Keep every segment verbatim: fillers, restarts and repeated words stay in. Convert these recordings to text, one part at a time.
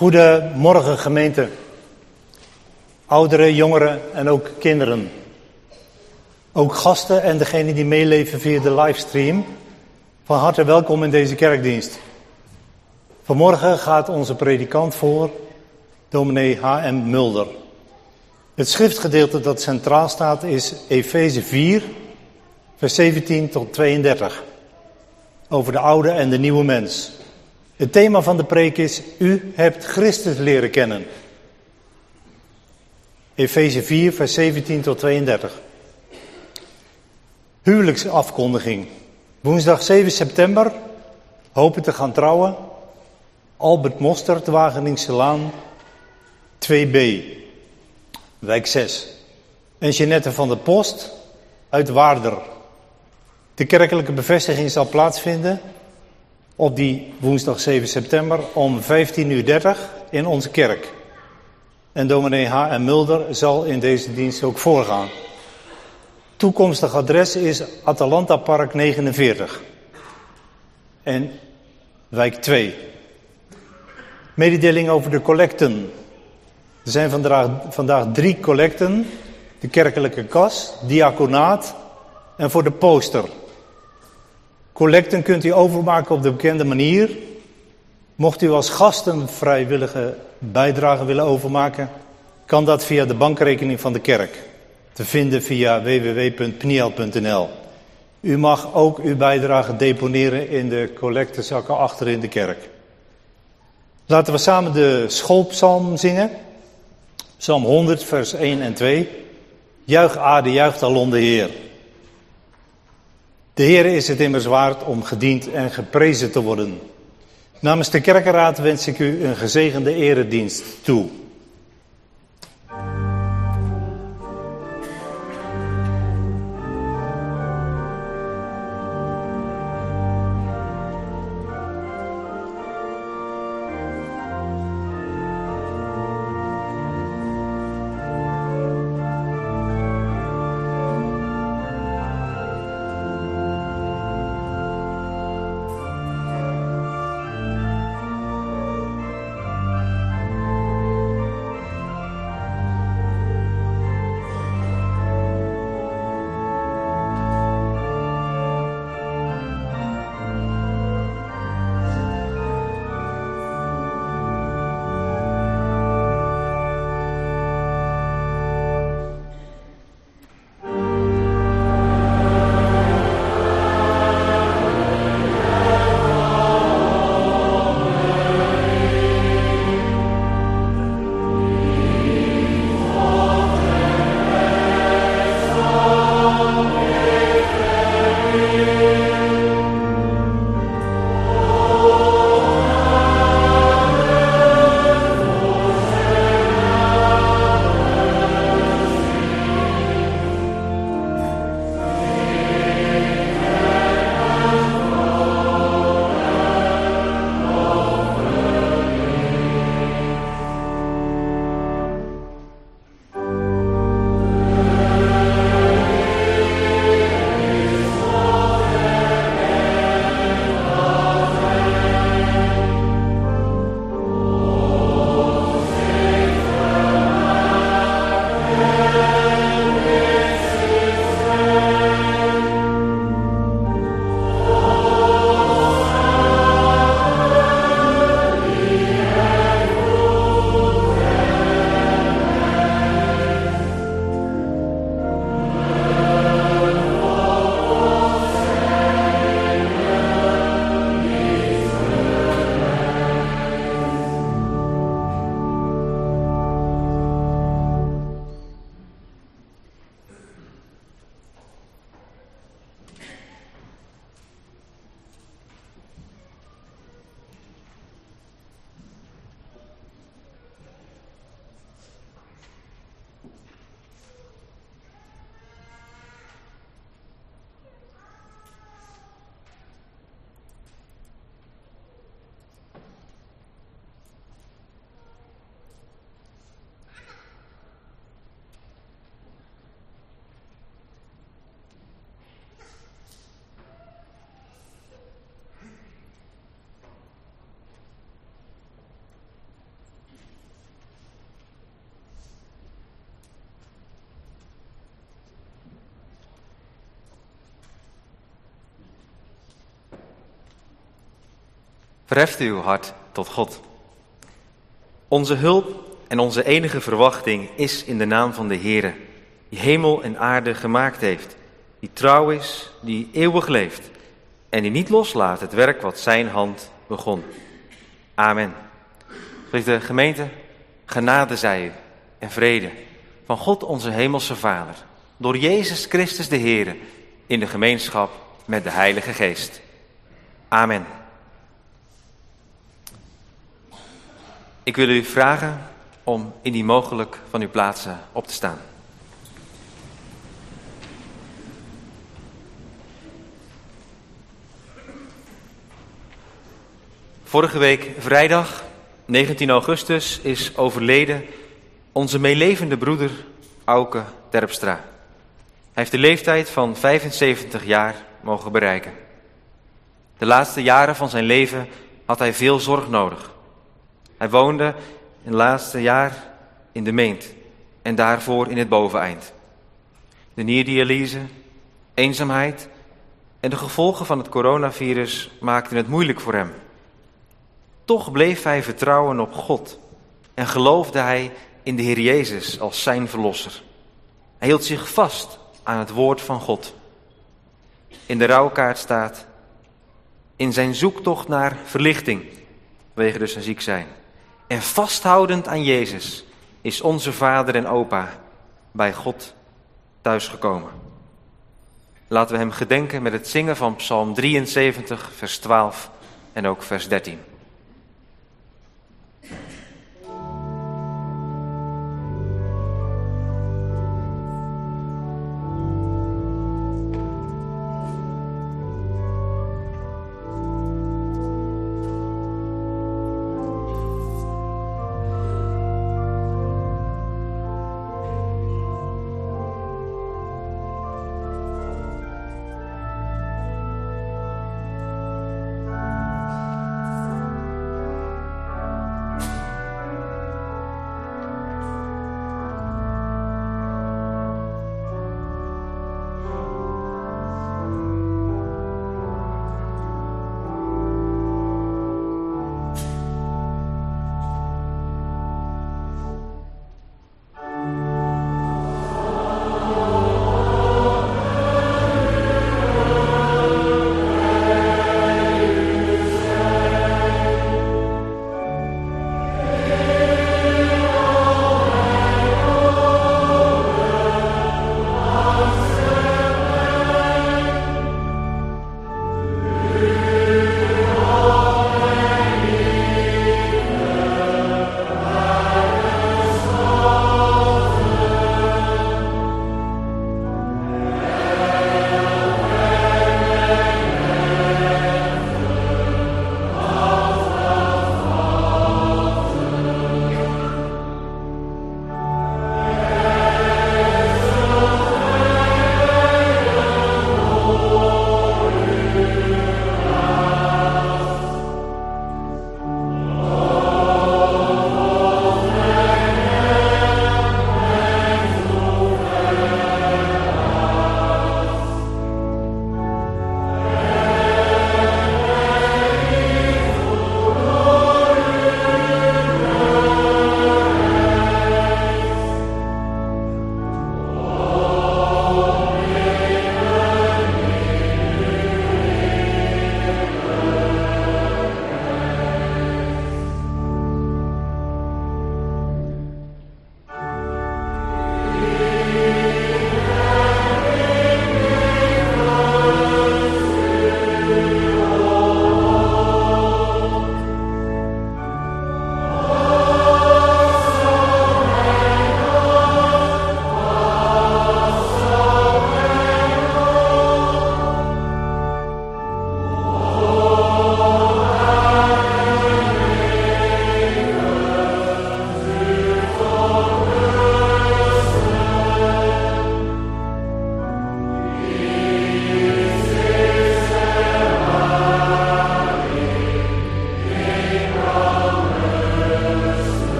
Goedemorgen gemeente, ouderen, jongeren en ook kinderen. Ook gasten en degenen die meeleven via de livestream. Van harte welkom in deze kerkdienst. Vanmorgen gaat onze predikant voor, dominee H M Mulder. Het schriftgedeelte dat centraal staat is Efeze vier, vers zeventien tot tweeëndertig. Over de oude en de nieuwe mens. Het thema van de preek is: U hebt Christus leren kennen. Efeze vier, vers zeventien tot tweeëndertig. Huwelijksafkondiging. Woensdag zeven september, hopen te gaan trouwen. Albert Mostert, Wageningse Laan, twee B, wijk zes. En Jeanette van der Post uit Waarder. De kerkelijke bevestiging zal plaatsvinden op die woensdag zeven september om vijftien uur dertig in onze kerk. En dominee H M Mulder zal in deze dienst ook voorgaan. Toekomstig adres is Atalanta Park negenenveertig en wijk twee. Mededeling over de collecten. Er zijn vandaag, vandaag drie collecten. De kerkelijke kas, diaconaat en voor de poster. Collecten kunt u overmaken op de bekende manier. Mocht u als gast een vrijwillige bijdrage willen overmaken, kan dat via de bankrekening van de kerk. Te vinden via w w w punt p n i e l punt n l. U mag ook uw bijdrage deponeren in de collectezakken achter in de kerk. Laten we samen de schoolpsalm zingen. Psalm honderd, vers één en twee. Juich aarde, juicht alom de Heer. De Heer is het immers waard om gediend en geprezen te worden. Namens de kerkenraad wens ik u een gezegende eredienst toe. Verheft uw hart tot God. Onze hulp en onze enige verwachting is in de naam van de Heere, die hemel en aarde gemaakt heeft, die trouw is, die eeuwig leeft en die niet loslaat het werk wat zijn hand begon. Amen. Geliefde gemeente, genade zij u en vrede van God onze hemelse Vader, door Jezus Christus de Heere, in de gemeenschap met de Heilige Geest. Amen. Ik wil u vragen om indien mogelijk van uw plaatsen op te staan. Vorige week vrijdag, negentien augustus, is overleden onze meelevende broeder Auke Terpstra. Hij heeft de leeftijd van vijfenzeventig jaar mogen bereiken. De laatste jaren van zijn leven had hij veel zorg nodig. Hij woonde in het laatste jaar in de Meent en daarvoor in het Boveneind. De nierdialyse, eenzaamheid en de gevolgen van het coronavirus maakten het moeilijk voor hem. Toch bleef hij vertrouwen op God en geloofde hij in de Heer Jezus als zijn verlosser. Hij hield zich vast aan het woord van God. In de rouwkaart staat: in zijn zoektocht naar verlichting, vanwege dus zijn ziek zijn, en vasthoudend aan Jezus, is onze vader en opa bij God thuisgekomen. Laten we hem gedenken met het zingen van Psalm drieënzeventig, vers twaalf en ook vers dertien.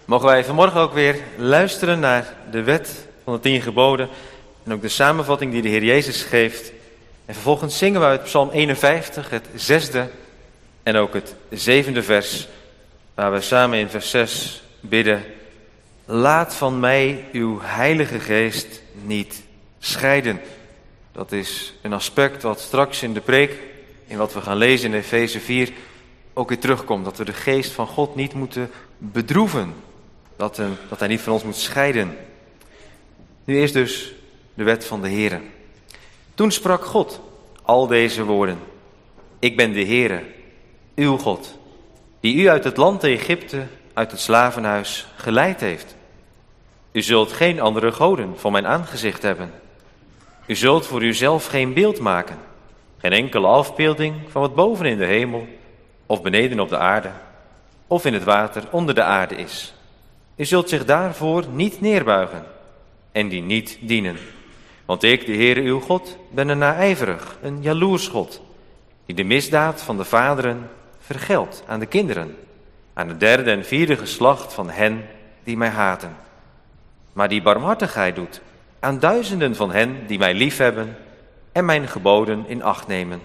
Mogen wij vanmorgen ook weer luisteren naar de wet van de tien geboden en ook de samenvatting die de Heer Jezus geeft. En vervolgens zingen we uit Psalm eenenvijftig, het zesde en ook het zevende vers, waar we samen in vers zes bidden: laat van mij uw heilige geest niet scheiden. Dat is een aspect wat straks in de preek, in wat we gaan lezen in Efeze vier, ook weer terugkomt. Dat we de geest van God niet moeten bedroeven. Dat, een, dat hij niet van ons moet scheiden. Nu is dus de wet van de Heere. Toen sprak God al deze woorden: ik ben de Heere, uw God, die u uit het land Egypte, uit het slavenhuis, geleid heeft. U zult geen andere goden voor mijn aangezicht hebben. U zult voor uzelf geen beeld maken, geen enkele afbeelding van wat boven in de hemel, of beneden op de aarde, of in het water onder de aarde is. U zult zich daarvoor niet neerbuigen en die niet dienen. Want ik, de Heere uw God, ben een naijverig, een jaloers God, die de misdaad van de vaderen vergeldt aan de kinderen, aan het derde en vierde geslacht van hen die mij haten. Maar die barmhartigheid doet aan duizenden van hen die mij liefhebben en mijn geboden in acht nemen.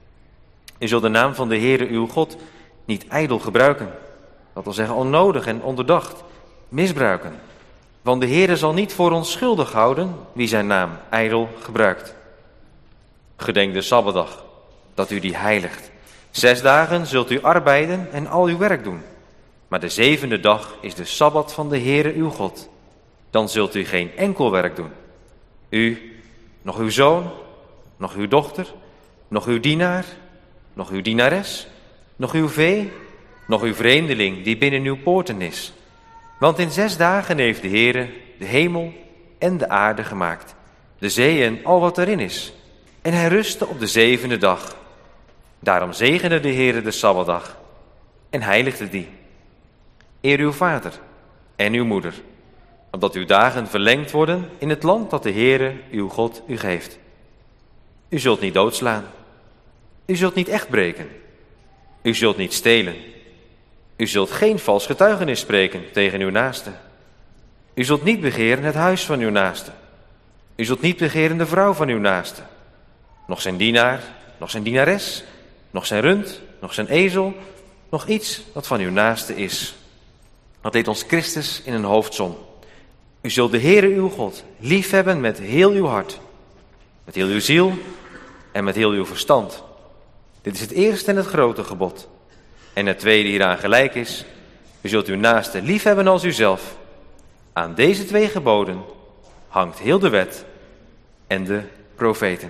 U zult de naam van de Heere uw God niet ijdel gebruiken, dat wil zeggen onnodig en ondoordacht misbruiken. Want de Heere zal niet voor onschuldig houden wie zijn naam ijdel gebruikt. Gedenk de Sabbatdag, dat u die heiligt. Zes dagen zult u arbeiden en al uw werk doen. Maar de zevende dag is de Sabbat van de Heere uw God. Dan zult u geen enkel werk doen. U, nog uw zoon, nog uw dochter, nog uw dienaar, nog uw dienares, nog uw vee, nog uw vreemdeling die binnen uw poorten is. Want in zes dagen heeft de Heere de hemel en de aarde gemaakt, de zee en al wat erin is. En hij rustte op de zevende dag. Daarom zegende de Heere de Sabbatdag en heiligde die. Eer uw vader en uw moeder, opdat uw dagen verlengd worden in het land dat de Heere uw God u geeft. U zult niet doodslaan. U zult niet echt breken. U zult niet stelen. U zult geen vals getuigenis spreken tegen uw naaste. U zult niet begeren het huis van uw naaste. U zult niet begeren de vrouw van uw naaste. Nog zijn dienaar, nog zijn dienares, nog zijn rund, nog zijn ezel, nog iets wat van uw naaste is. Dat deed ons Christus in een hoofdsom. U zult de Heere uw God liefhebben met heel uw hart, met heel uw ziel en met heel uw verstand. Dit is het eerste en het grote gebod. En het tweede hieraan gelijk is: u zult uw naaste liefhebben als uzelf. Aan deze twee geboden hangt heel de wet en de profeten.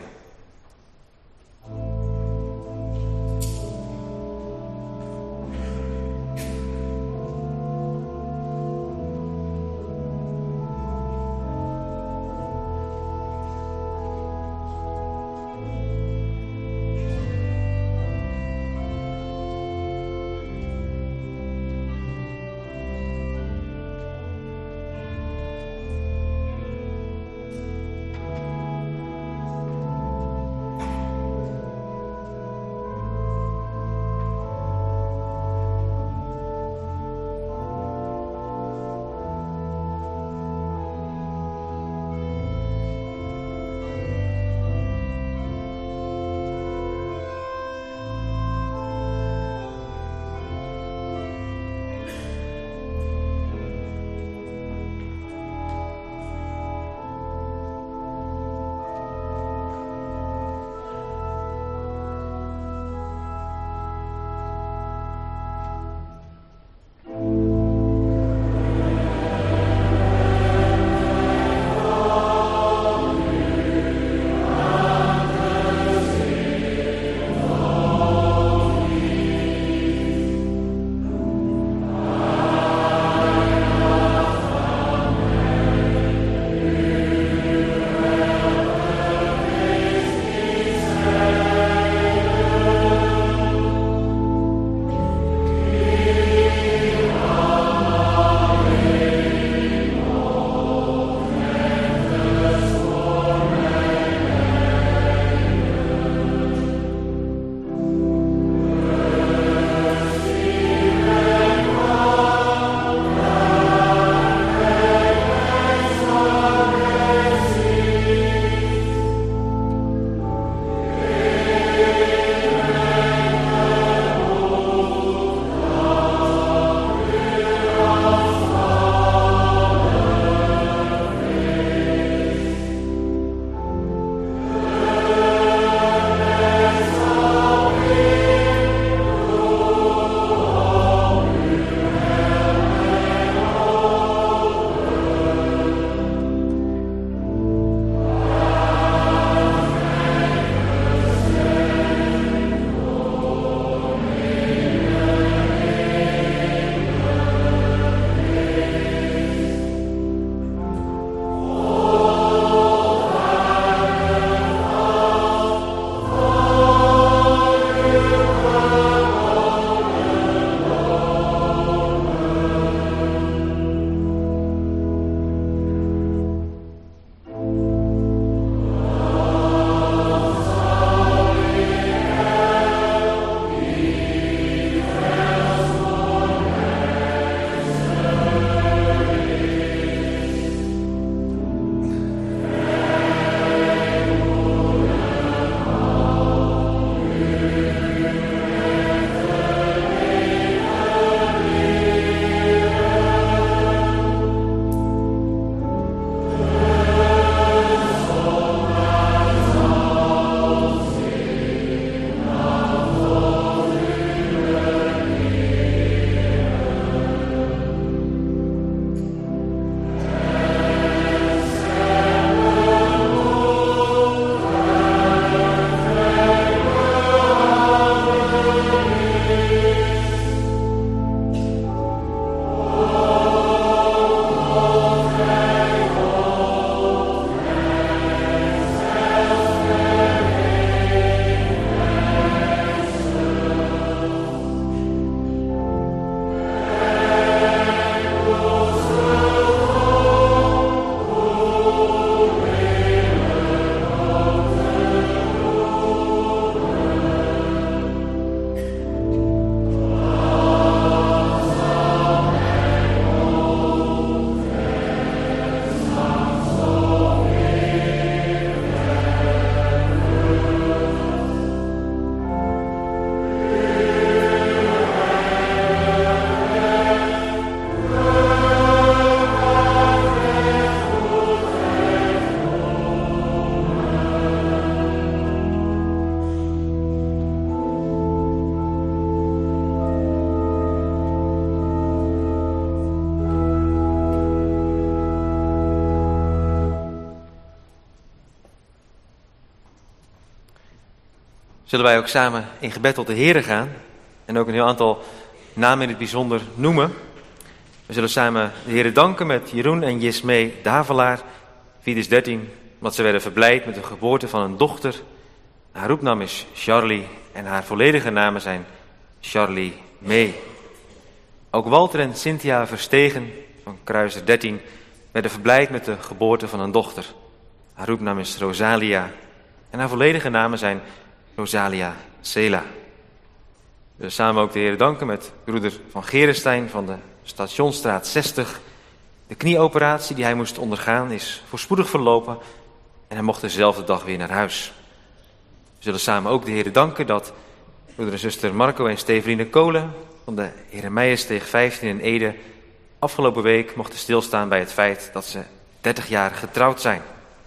zullen wij ook samen in gebed tot de Heere gaan en ook een heel aantal namen in het bijzonder noemen. We zullen samen de Heere danken met Jeroen en Jismee Davelaar, Fides dertien, omdat ze werden verblijd met de geboorte van een dochter. Haar roepnaam is Charlie en haar volledige namen zijn Charlie May. Ook Walter en Cynthia Verstegen van Kruiser dertien werden verblijd met de geboorte van een dochter. Haar roepnaam is Rosalia en haar volledige namen zijn Rosalia Sela. We willen samen ook de Heer danken met broeder Van Gerenstein van de Stationsstraat zestig. De knieoperatie die hij moest ondergaan is voorspoedig verlopen en hij mocht dezelfde dag weer naar huis. We zullen samen ook de Heer danken dat broeder en zuster Marco en Steveline Kolen van de Jeremijensteeg vijftien in Ede afgelopen week mochten stilstaan bij het feit dat ze dertig jaar getrouwd zijn.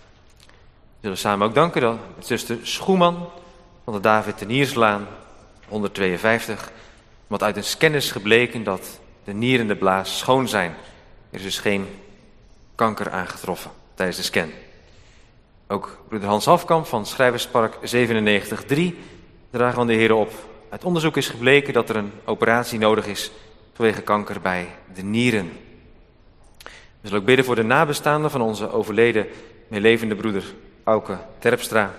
We zullen samen ook danken dat met zuster Schoeman van de David Tenierslaan honderdtweeënvijftig, want uit een scan is gebleken dat de nier en de blaas schoon zijn. Er is dus geen kanker aangetroffen tijdens de scan. Ook broeder Hans Hafkamp van Schrijverspark zevenennegentig drie dragen we aan de Heer op. Uit onderzoek is gebleken dat er een operatie nodig is vanwege kanker bij de nieren. We zullen ook bidden voor de nabestaanden van onze overleden meelevende broeder Auke Terpstra.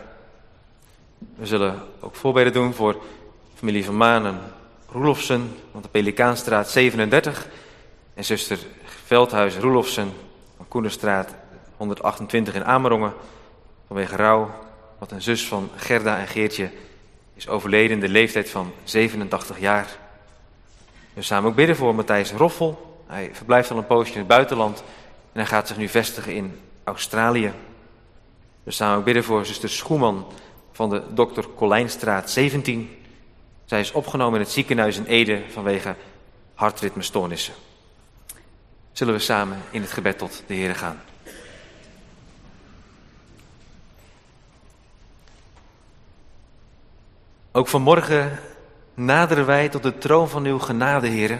We zullen ook voorbeden doen voor familie van Maan en Roelofsen van de Pelikaanstraat zevenendertig en zuster Veldhuis Roelofsen van Koenerstraat honderdachtentwintig in Amerongen vanwege rouw, wat een zus van Gerda en Geertje is overleden in de leeftijd van zevenentachtig jaar. We samen ook bidden voor Matthijs Roffel. Hij verblijft al een poosje in het buitenland en hij gaat zich nu vestigen in Australië. We samen ook bidden voor zuster Schoeman van de dokter Colijnstraat zeventien. Zij is opgenomen in het ziekenhuis in Ede vanwege hartritmestoornissen. Zullen we samen in het gebed tot de Heere gaan. Ook vanmorgen naderen wij tot de troon van uw genade, Heere.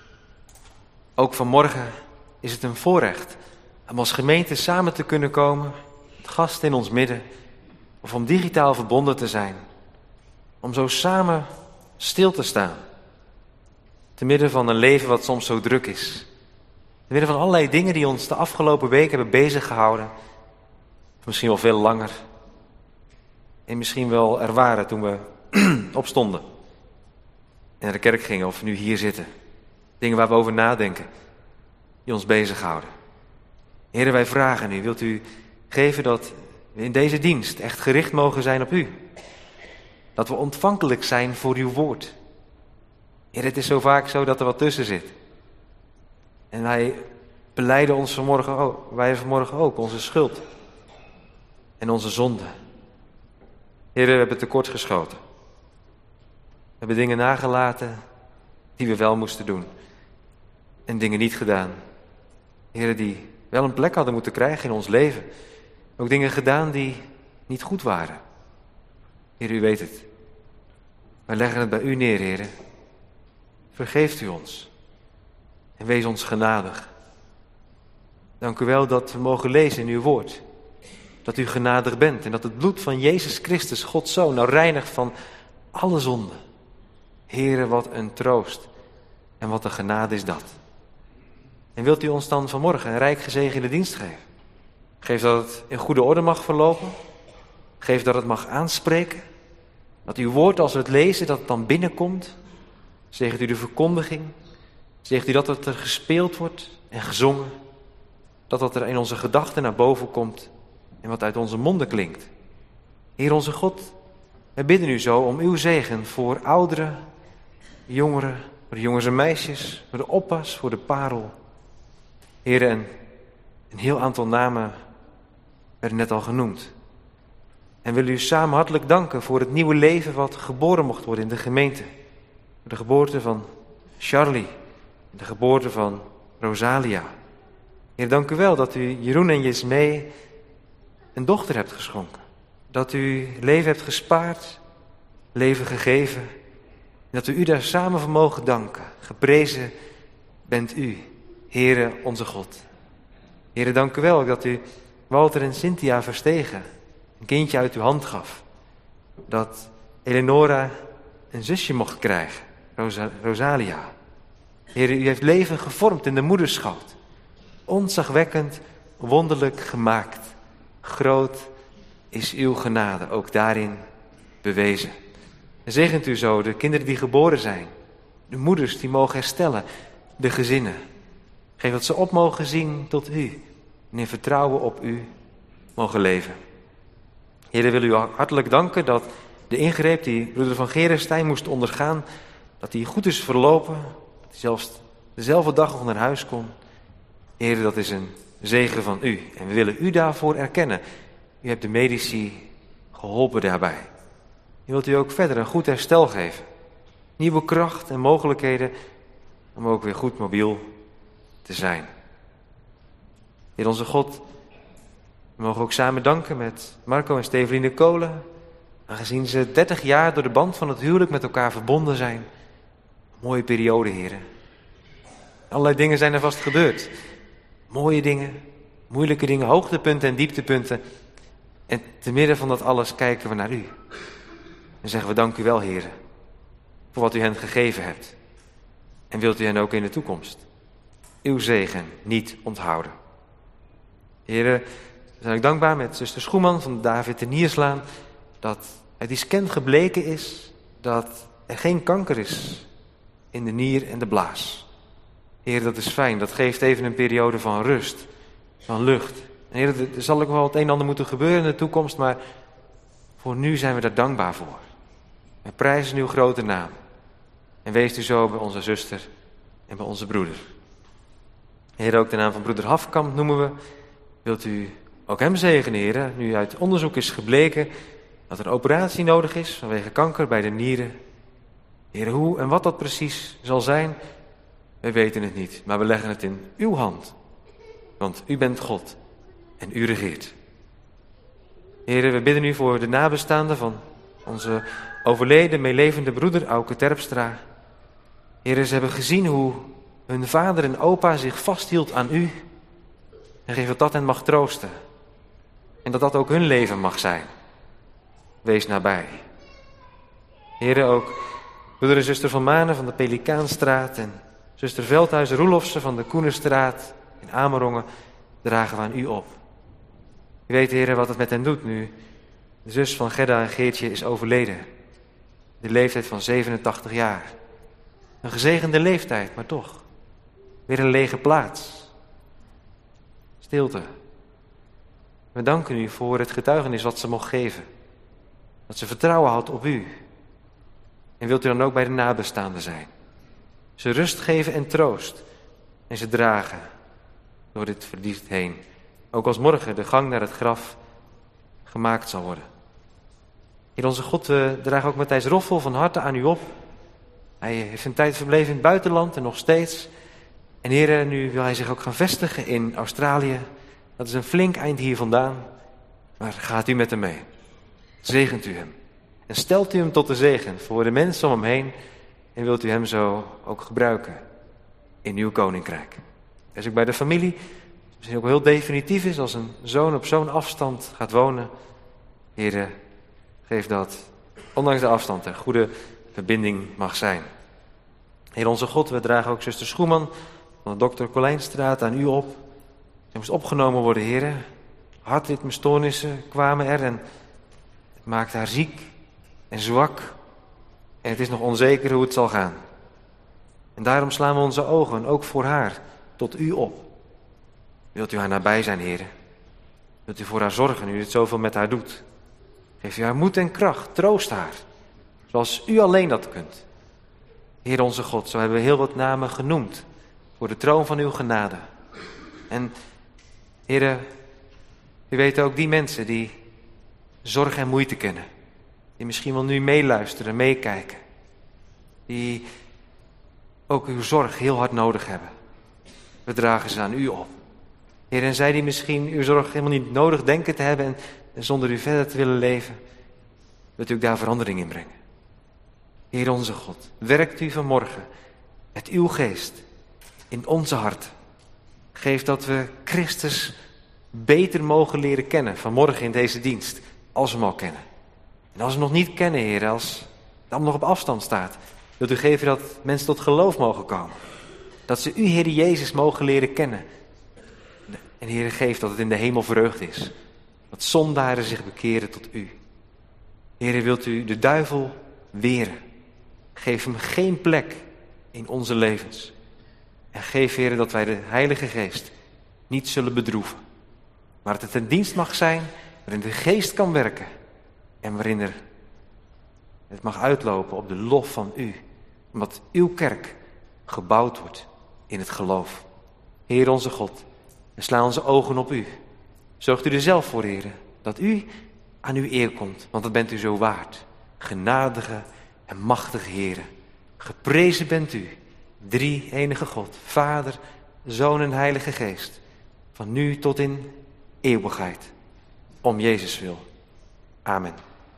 Ook vanmorgen is het een voorrecht om als gemeente samen te kunnen komen, met gasten in ons midden, of om digitaal verbonden te zijn. Om zo samen stil te staan. Te midden van een leven wat soms zo druk is. Te midden van allerlei dingen die ons de afgelopen week hebben bezig gehouden. Of misschien wel veel langer. En misschien wel er waren toen we opstonden. En naar de kerk gingen of nu hier zitten. Dingen waar we over nadenken. Die ons bezighouden. Heere, wij vragen u, wilt u geven dat we in deze dienst echt gericht mogen zijn op u. Dat we ontvankelijk zijn voor uw woord. Heer, het is zo vaak zo dat er wat tussen zit. En wij belijden ons vanmorgen ook, wij vanmorgen ook, onze schuld. En onze zonde. Heer, we hebben tekort geschoten. We hebben dingen nagelaten die we wel moesten doen. En dingen niet gedaan. Heer, die wel een plek hadden moeten krijgen in ons leven. Ook dingen gedaan die niet goed waren. Heer, u weet het. Wij leggen het bij u neer, Heer. Vergeeft u ons. En wees ons genadig. Dank u wel dat we mogen lezen in uw woord. Dat u genadig bent en dat het bloed van Jezus Christus, Gods Zoon, nou reinigt van alle zonde. Heere, wat een troost. En wat een genade is dat. En wilt u ons dan vanmorgen een rijk gezegende dienst geven? Geef dat het in goede orde mag verlopen. Geef dat het mag aanspreken. Dat uw woord, als we het lezen, dat het dan binnenkomt. Zegent u de verkondiging. Zegt u dat het er gespeeld wordt en gezongen. Dat dat er in onze gedachten naar boven komt. En wat uit onze monden klinkt. Heer onze God, wij bidden u zo om uw zegen voor ouderen, jongeren, voor de jongens en meisjes, voor de oppas, voor de parel. Heer, en een heel aantal namen werden net al genoemd. En willen u samen hartelijk danken voor het nieuwe leven wat geboren mocht worden in de gemeente. Voor de geboorte van Charlie, de geboorte van Rosalia. Heer, dank u wel dat u Jeroen en Jismee een dochter hebt geschonken. Dat u leven hebt gespaard, leven gegeven. En dat we u daar samen voor mogen danken. Geprezen bent u, Heere onze God. Heere, dank u wel dat u Walter en Cynthia Verstegen een kindje uit uw hand gaf. Dat Eleonora een zusje mocht krijgen, Rosa, Rosalia. Heer, u heeft leven gevormd in de moederschoot. Ontzagwekkend, wonderlijk gemaakt. Groot is uw genade, ook daarin bewezen. En zegent u zo de kinderen die geboren zijn. De moeders die mogen herstellen. De gezinnen. Geef dat ze op mogen zien tot u. En in vertrouwen op u mogen leven. Heer, wil u hartelijk danken dat de ingreep die broeder van Gerenstein moest ondergaan, dat die goed is verlopen. Dat hij zelfs dezelfde dag nog naar huis kon. Heer, dat is een zegen van u. En we willen u daarvoor erkennen. U hebt de medici geholpen daarbij. U wilt u ook verder een goed herstel geven. Nieuwe kracht en mogelijkheden om ook weer goed mobiel te zijn. Heer onze God, we mogen ook samen danken met Marco en Steveline Kolen, aangezien ze dertig jaar door de band van het huwelijk met elkaar verbonden zijn. Een mooie periode, heren. Allerlei dingen zijn er vast gebeurd. Mooie dingen, moeilijke dingen, hoogtepunten en dieptepunten. En te midden van dat alles kijken we naar u. En zeggen we dank u wel, heren, voor wat u hen gegeven hebt. En wilt u hen ook in de toekomst uw zegen niet onthouden. Heren, we zijn ook dankbaar met zuster Schoeman van de David de Nierslaan, dat uit die scan gebleken is dat er geen kanker is in de nier en de blaas. Heer, dat is fijn. Dat geeft even een periode van rust, van lucht. En Heer, er zal ook wel het een en ander moeten gebeuren in de toekomst, maar voor nu zijn we daar dankbaar voor. We prijzen uw grote naam. En wees u zo bij onze zuster en bij onze broeder. Heer, ook de naam van broeder Hafkamp noemen we. Wilt u ook hem zegenen, Heer, nu uit onderzoek is gebleken dat er een operatie nodig is vanwege kanker bij de nieren. Heer, hoe en wat dat precies zal zijn, we weten het niet, maar we leggen het in uw hand. Want u bent God en u regeert. Heer, we bidden u voor de nabestaanden van onze overleden, meelevende broeder Auke Terpstra. Heer, ze hebben gezien hoe hun vader en opa zich vasthield aan u. En geef dat dat hen mag troosten. En dat dat ook hun leven mag zijn. Wees nabij. Heer, ook broeder en zuster van Manen van de Pelikaanstraat en zuster Veldhuis-Roelofsen van de Koenerstraat in Amerongen dragen we aan u op. U weet, Heer, wat het met hen doet nu de zus van Gerda en Geertje is overleden. De leeftijd van zevenentachtig jaar. Een gezegende leeftijd, maar toch. Weer een lege plaats. Stilte. We danken u voor het getuigenis wat ze mocht geven. Dat ze vertrouwen had op u. En wilt u dan ook bij de nabestaanden zijn. Ze rust geven en troost. En ze dragen door dit verlies heen. Ook als morgen de gang naar het graf gemaakt zal worden. Heer onze God, we dragen ook Matthijs Roffel van harte aan u op. Hij heeft een tijd verbleven in het buitenland en nog steeds. En Heer, nu wil hij zich ook gaan vestigen in Australië. Dat is een flink eind hier vandaan. Maar gaat u met hem mee. Zegent u hem. En stelt u hem tot de zegen voor de mensen om hem heen. En wilt u hem zo ook gebruiken in uw koninkrijk. Dat is ook bij de familie. Misschien ook heel definitief is als een zoon op zo'n afstand gaat wonen. Heer, geef dat, ondanks de afstand, een goede verbinding mag zijn. Heer onze God, we dragen ook zuster Schoeman van de dokter Colijnstraat aan u op. Zij moest opgenomen worden, Heer. Hartritmestoornissen kwamen er en het maakte haar ziek en zwak. En het is nog onzeker hoe het zal gaan. En daarom slaan we onze ogen, ook voor haar, tot u op. Wilt u haar nabij zijn, Heer? Wilt u voor haar zorgen, u dit zoveel met haar doet? Geef u haar moed en kracht, troost haar. Zoals u alleen dat kunt. Heer onze God, zo hebben we heel wat namen genoemd. Voor de troon van uw genade. En Heer, u weet ook die mensen die zorg en moeite kennen. Die misschien wel nu meeluisteren, meekijken. Die ook uw zorg heel hard nodig hebben. We dragen ze aan u op. Heer, en zij die misschien uw zorg helemaal niet nodig denken te hebben en, en zonder u verder te willen leven, wilt u ook daar verandering in brengen. Heer onze God, werkt u vanmorgen met uw geest in onze harten. Geef dat we Christus beter mogen leren kennen vanmorgen in deze dienst, als we hem al kennen. En als we hem nog niet kennen, Heer, als het allemaal nog op afstand staat, wilt u geven dat mensen tot geloof mogen komen. Dat ze u, Heer Jezus, mogen leren kennen. En Heer, geef dat het in de hemel vreugd is. Dat zondaren zich bekeren tot u. Heer, wilt u de duivel weren. Geef hem geen plek in onze levens. En geef, Heer, dat wij de Heilige Geest niet zullen bedroeven. Maar dat het een dienst mag zijn waarin de Geest kan werken. En waarin er het mag uitlopen op de lof van u. Omdat uw kerk gebouwd wordt in het geloof. Heer onze God, we slaan onze ogen op u. Zorgt u er zelf voor, Heer, dat u aan uw eer komt. Want dat bent u zo waard. Genadige en machtige Heer. Geprezen bent u, drie enige God, Vader, Zoon en Heilige Geest. Van nu tot in eeuwigheid. Om Jezus wil. Amen.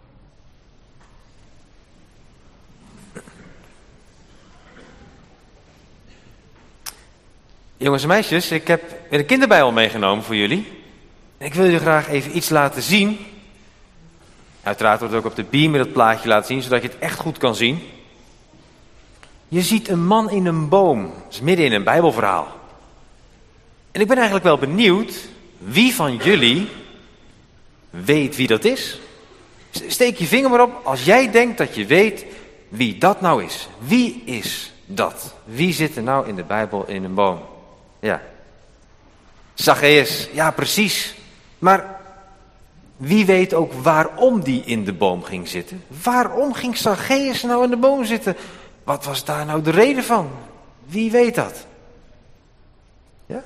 Jongens en meisjes, ik heb weer een kinderbijbel meegenomen voor jullie. En ik wil jullie graag even iets laten zien. Uiteraard wordt het ook op de beamer dat plaatje laten zien, zodat je het echt goed kan zien. Je ziet een man in een boom. Dat is midden in een Bijbelverhaal. En ik ben eigenlijk wel benieuwd, wie van jullie weet wie dat is? Steek je vinger maar op als jij denkt dat je weet wie dat nou is. Wie is dat? Wie zit er nou in de Bijbel in een boom? Ja. Zacchaeus, ja precies. Maar wie weet ook waarom die in de boom ging zitten? Waarom ging Zacchaeus nou in de boom zitten? Wat was daar nou de reden van? Wie weet dat? Ja?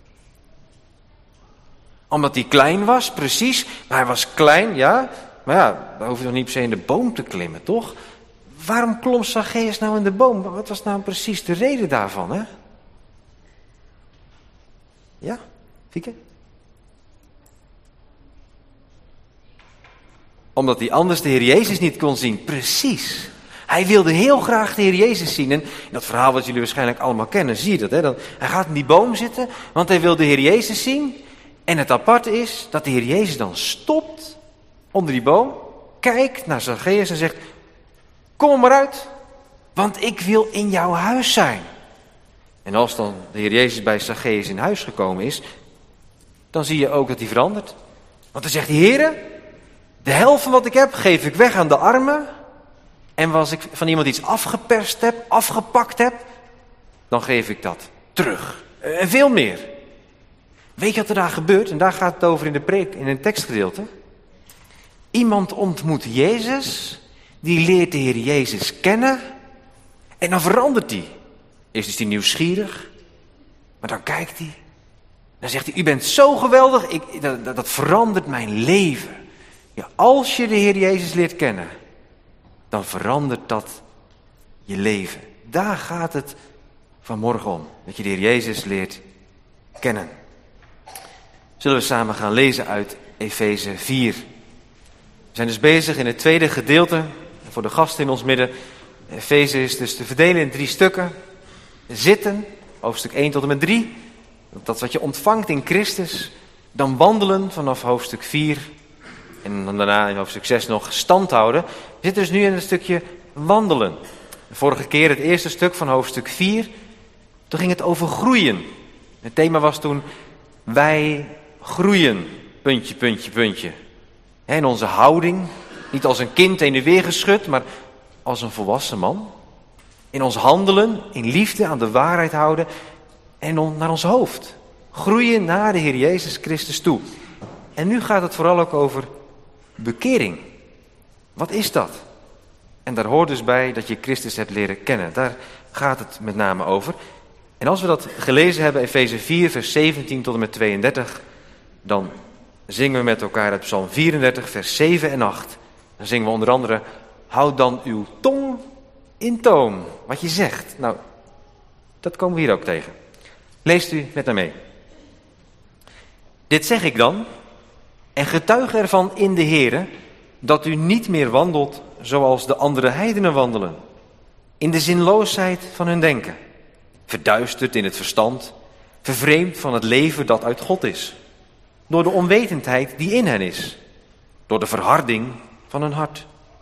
Omdat hij klein was, precies. Maar hij was klein, ja. Maar ja, dan hoef je nog niet per se in de boom te klimmen, toch? Waarom klom Zacchaeus nou in de boom? Wat was nou precies de reden daarvan, hè? Ja, Fieke? Omdat hij anders de Heer Jezus niet kon zien, precies. Hij wilde heel graag de Heer Jezus zien. En in dat verhaal wat jullie waarschijnlijk allemaal kennen, zie je dat, hè? Dan, hij gaat in die boom zitten, want hij wil de Heer Jezus zien. En het aparte is dat de Heer Jezus dan stopt onder die boom, kijkt naar Zacchaeus en zegt: kom er maar uit, want ik wil in jouw huis zijn. En als dan de Heer Jezus bij Zacchaeus in huis gekomen is, dan zie je ook dat hij verandert. Want dan zegt hij: Heere, de helft van wat ik heb geef ik weg aan de armen. En als ik van iemand iets afgeperst heb, afgepakt heb, dan geef ik dat terug. En veel meer. Weet je wat er daar gebeurt? En daar gaat het over in de preek, in een tekstgedeelte. Iemand ontmoet Jezus, die leert de Heer Jezus kennen. En dan verandert hij. Eerst is hij nieuwsgierig, maar dan kijkt hij. Dan zegt hij: u bent zo geweldig, ik, dat, dat verandert mijn leven. Ja, als je de Heer Jezus leert kennen, dan verandert dat je leven. Daar gaat het vanmorgen om. Dat je de Heer Jezus leert kennen. Zullen we samen gaan lezen uit Efeze vier. We zijn dus bezig in het tweede gedeelte. Voor de gasten in ons midden. Efeze is dus te verdelen in drie stukken. Zitten, hoofdstuk één tot en met drie. Dat is wat je ontvangt in Christus. Dan wandelen vanaf hoofdstuk vier. En dan daarna in hoofdstuk zes nog stand houden. We zitten dus nu in een stukje wandelen. De vorige keer het eerste stuk van hoofdstuk vier. Toen ging het over groeien. Het thema was toen: wij groeien. Puntje, puntje, puntje. En onze houding. Niet als een kind heen en weer geschud, maar als een volwassen man. In ons handelen, in liefde aan de waarheid houden. En naar ons hoofd. Groeien naar de Heer Jezus Christus toe. En nu gaat het vooral ook over bekering. Wat is dat? En daar hoort dus bij dat je Christus hebt leren kennen. Daar gaat het met name over. En als we dat gelezen hebben, Efeze vier, vers zeventien tot en met tweeëndertig, dan zingen we met elkaar uit Psalm vierendertig, vers zeven en acht. Dan zingen we onder andere: houd dan uw tong in toom. Wat je zegt. Nou, dat komen we hier ook tegen. Leest u met mij mee. Dit zeg ik dan, en getuig ervan in de Here, dat u niet meer wandelt zoals de andere heidenen wandelen, in de zinloosheid van hun denken, verduisterd in het verstand, vervreemd van het leven dat uit God is, door de onwetendheid die in hen is, door de verharding van hun hart,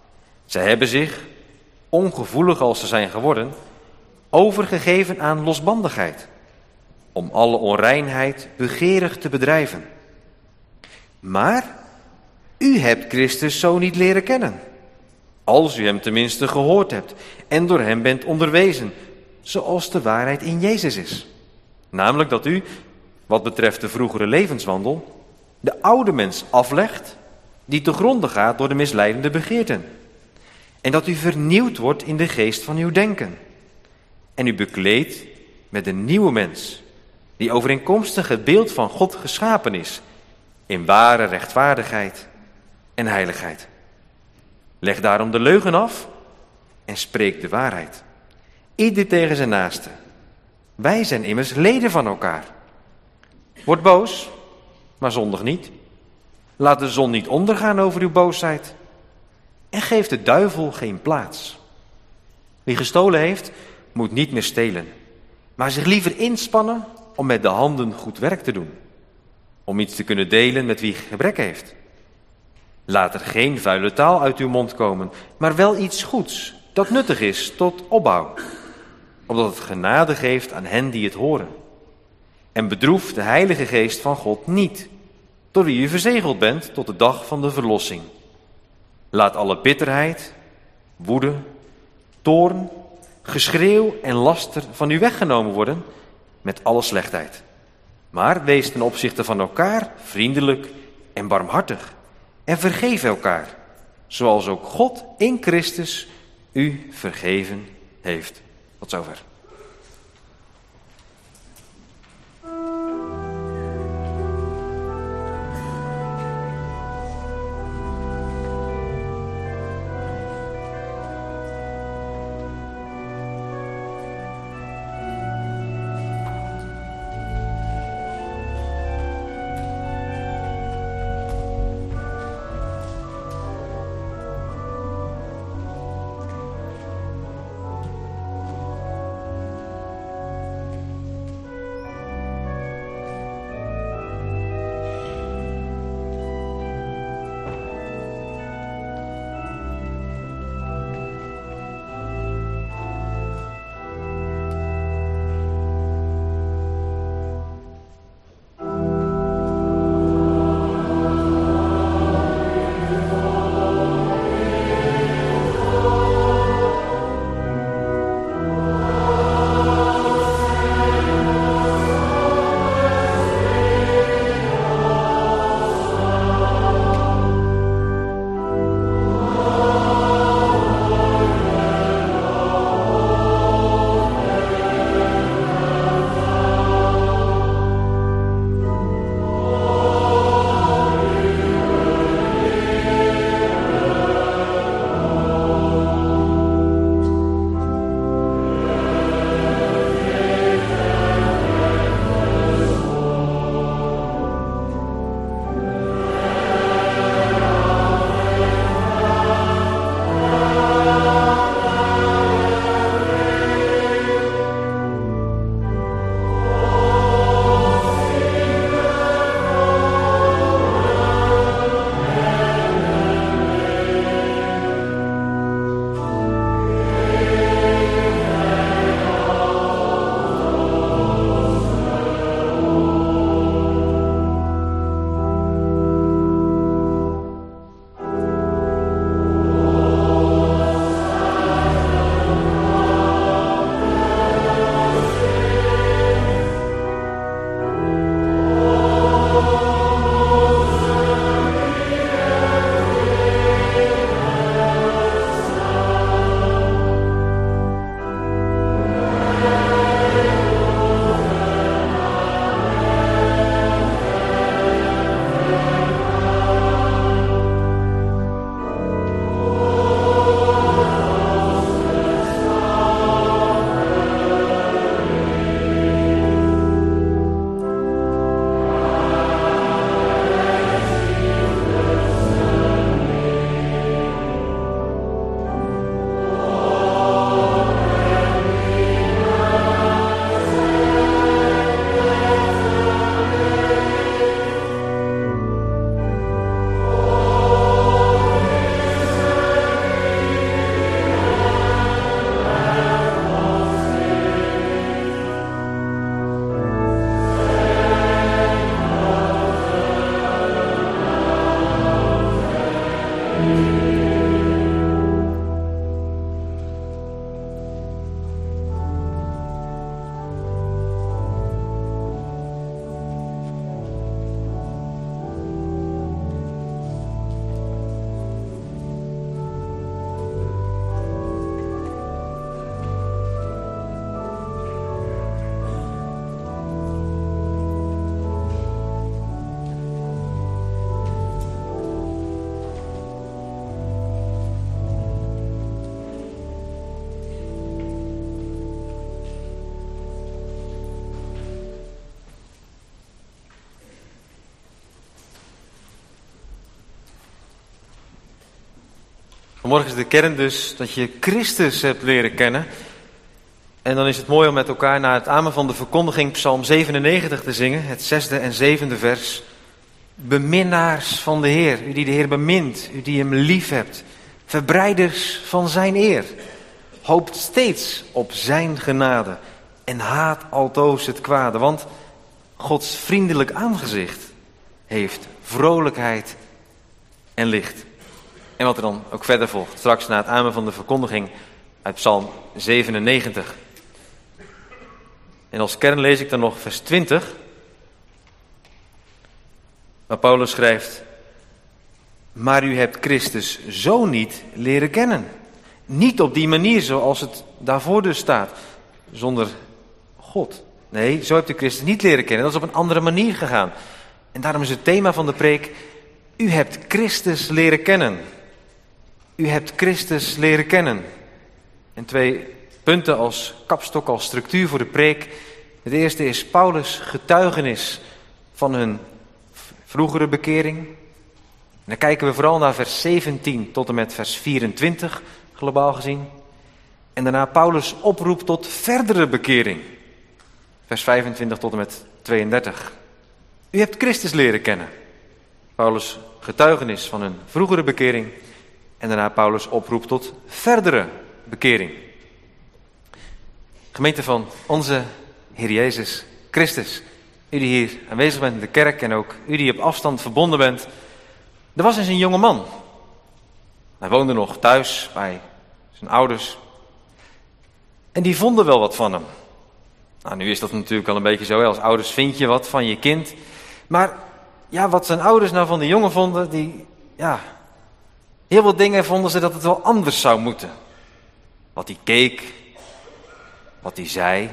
Zij hebben zich, ongevoelig als ze zijn geworden, overgegeven aan losbandigheid, om alle onreinheid begeerig te bedrijven. Maar u hebt Christus zo niet leren kennen, als u hem tenminste gehoord hebt en door hem bent onderwezen, zoals de waarheid in Jezus is. Namelijk dat u, wat betreft de vroegere levenswandel, de oude mens aflegt, die te gronde gaat door de misleidende begeerten. En dat u vernieuwd wordt in de geest van uw denken. En u bekleedt met een nieuwe mens, die overeenkomstig het beeld van God geschapen is, in ware rechtvaardigheid en heiligheid. Leg daarom de leugen af en spreek de waarheid. Ieder tegen zijn naaste. Wij zijn immers leden van elkaar. Word boos, maar zondig niet. Laat de zon niet ondergaan over uw boosheid. En geef de duivel geen plaats. Wie gestolen heeft, moet niet meer stelen, maar zich liever inspannen om met de handen goed werk te doen. Om iets te kunnen delen met wie gebrek heeft. Laat er geen vuile taal uit uw mond komen, maar wel iets goeds, dat nuttig is tot opbouw. Opdat het genade geeft aan hen die het horen. En bedroef de Heilige Geest van God niet, door wie u verzegeld bent tot de dag van de verlossing. Laat alle bitterheid, woede, toorn, geschreeuw en laster van u weggenomen worden met alle slechtheid. Maar wees ten opzichte van elkaar vriendelijk en barmhartig en vergeef elkaar, zoals ook God in Christus u vergeven heeft. Tot zover. Vanmorgen is de kern dus dat je Christus hebt leren kennen. En dan is het mooi om met elkaar na het amen van de verkondiging Psalm zevenennegentig te zingen, het zesde en zevende vers. Beminnaars van de Heer, u die de Heer bemint, u die hem lief hebt, verbreiders van zijn eer. Hoopt steeds op zijn genade en haat altoos het kwade, want Gods vriendelijk aangezicht heeft vrolijkheid en licht. En wat er dan ook verder volgt, straks na het amen van de verkondiging uit Psalm zevenennegentig. En als kern lees ik dan nog vers twintig, waar Paulus schrijft: maar u hebt Christus zo niet leren kennen. Niet op die manier zoals het daarvoor dus staat, zonder God. Nee, zo hebt u Christus niet leren kennen. Dat is op een andere manier gegaan. En daarom is het thema van de preek: u hebt Christus leren kennen. U hebt Christus leren kennen. En twee punten als kapstok, als structuur voor de preek. Het eerste is Paulus' getuigenis van hun vroegere bekering. En dan kijken we vooral naar vers zeventien tot en met vers vierentwintig, globaal gezien. En daarna Paulus' oproep tot verdere bekering. Vers vijfentwintig tot en met tweeëndertig. U hebt Christus leren kennen. Paulus' getuigenis van hun vroegere bekering. En daarna Paulus' oproep tot verdere bekering. Gemeente van onze Heer Jezus Christus. U die hier aanwezig bent in de kerk en ook u die op afstand verbonden bent. Er was eens een jonge man. Hij woonde nog thuis bij zijn ouders. En die vonden wel wat van hem. Nou, nu is dat natuurlijk al een beetje zo. Als ouders vind je wat van je kind. Maar ja, wat zijn ouders nou van de jongen vonden, die, ja, heel veel dingen vonden ze dat het wel anders zou moeten. Wat hij keek, wat hij zei,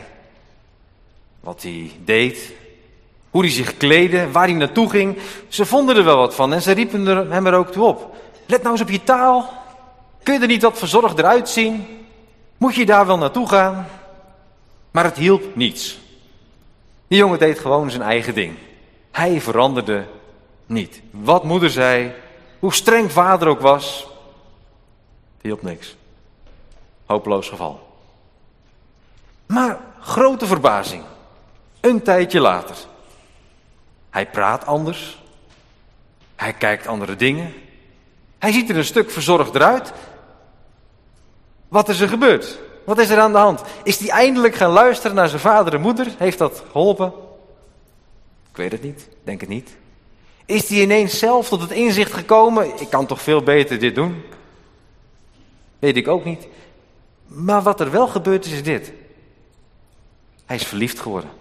wat hij deed, hoe hij zich kleedde, waar hij naartoe ging. Ze vonden er wel wat van en ze riepen er, hem er ook toe op. Let nou eens op je taal. Kun je er niet wat verzorgder uitzien? Moet je daar wel naartoe gaan? Maar het hielp niets. Die jongen deed gewoon zijn eigen ding. Hij veranderde niet. Wat moeder zei, hoe streng vader ook was, het hielp niks. Hopeloos geval. Maar grote verbazing. Een tijdje later. Hij praat anders. Hij kijkt andere dingen. Hij ziet er een stuk verzorgder uit. Wat is er gebeurd? Wat is er aan de hand? Is hij eindelijk gaan luisteren naar zijn vader en moeder? Heeft dat geholpen? Ik weet het niet. Denk het niet. Is hij ineens zelf tot het inzicht gekomen? Ik kan toch veel beter dit doen? Weet ik ook niet. Maar wat er wel gebeurd is, is dit. Hij is verliefd geworden.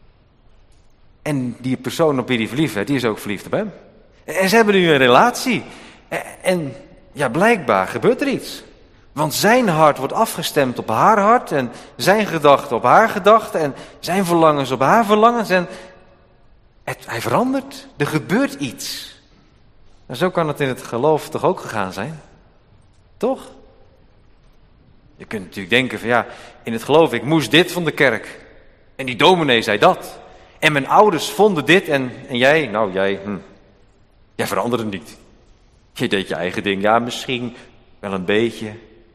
En die persoon op wie hij verliefd werd, die is ook verliefd op hem. En ze hebben nu een relatie. En ja, blijkbaar gebeurt er iets. Want zijn hart wordt afgestemd op haar hart. En zijn gedachten op haar gedachten. En zijn verlangens op haar verlangens. En het, hij verandert. Er gebeurt iets. En zo kan het in het geloof toch ook gegaan zijn? Toch? Je kunt natuurlijk denken van ja, in het geloof, ik moest dit van de kerk. En die dominee zei dat. En mijn ouders vonden dit en, en jij, nou jij, hm, jij veranderde niet. Je deed je eigen ding, ja misschien wel een beetje.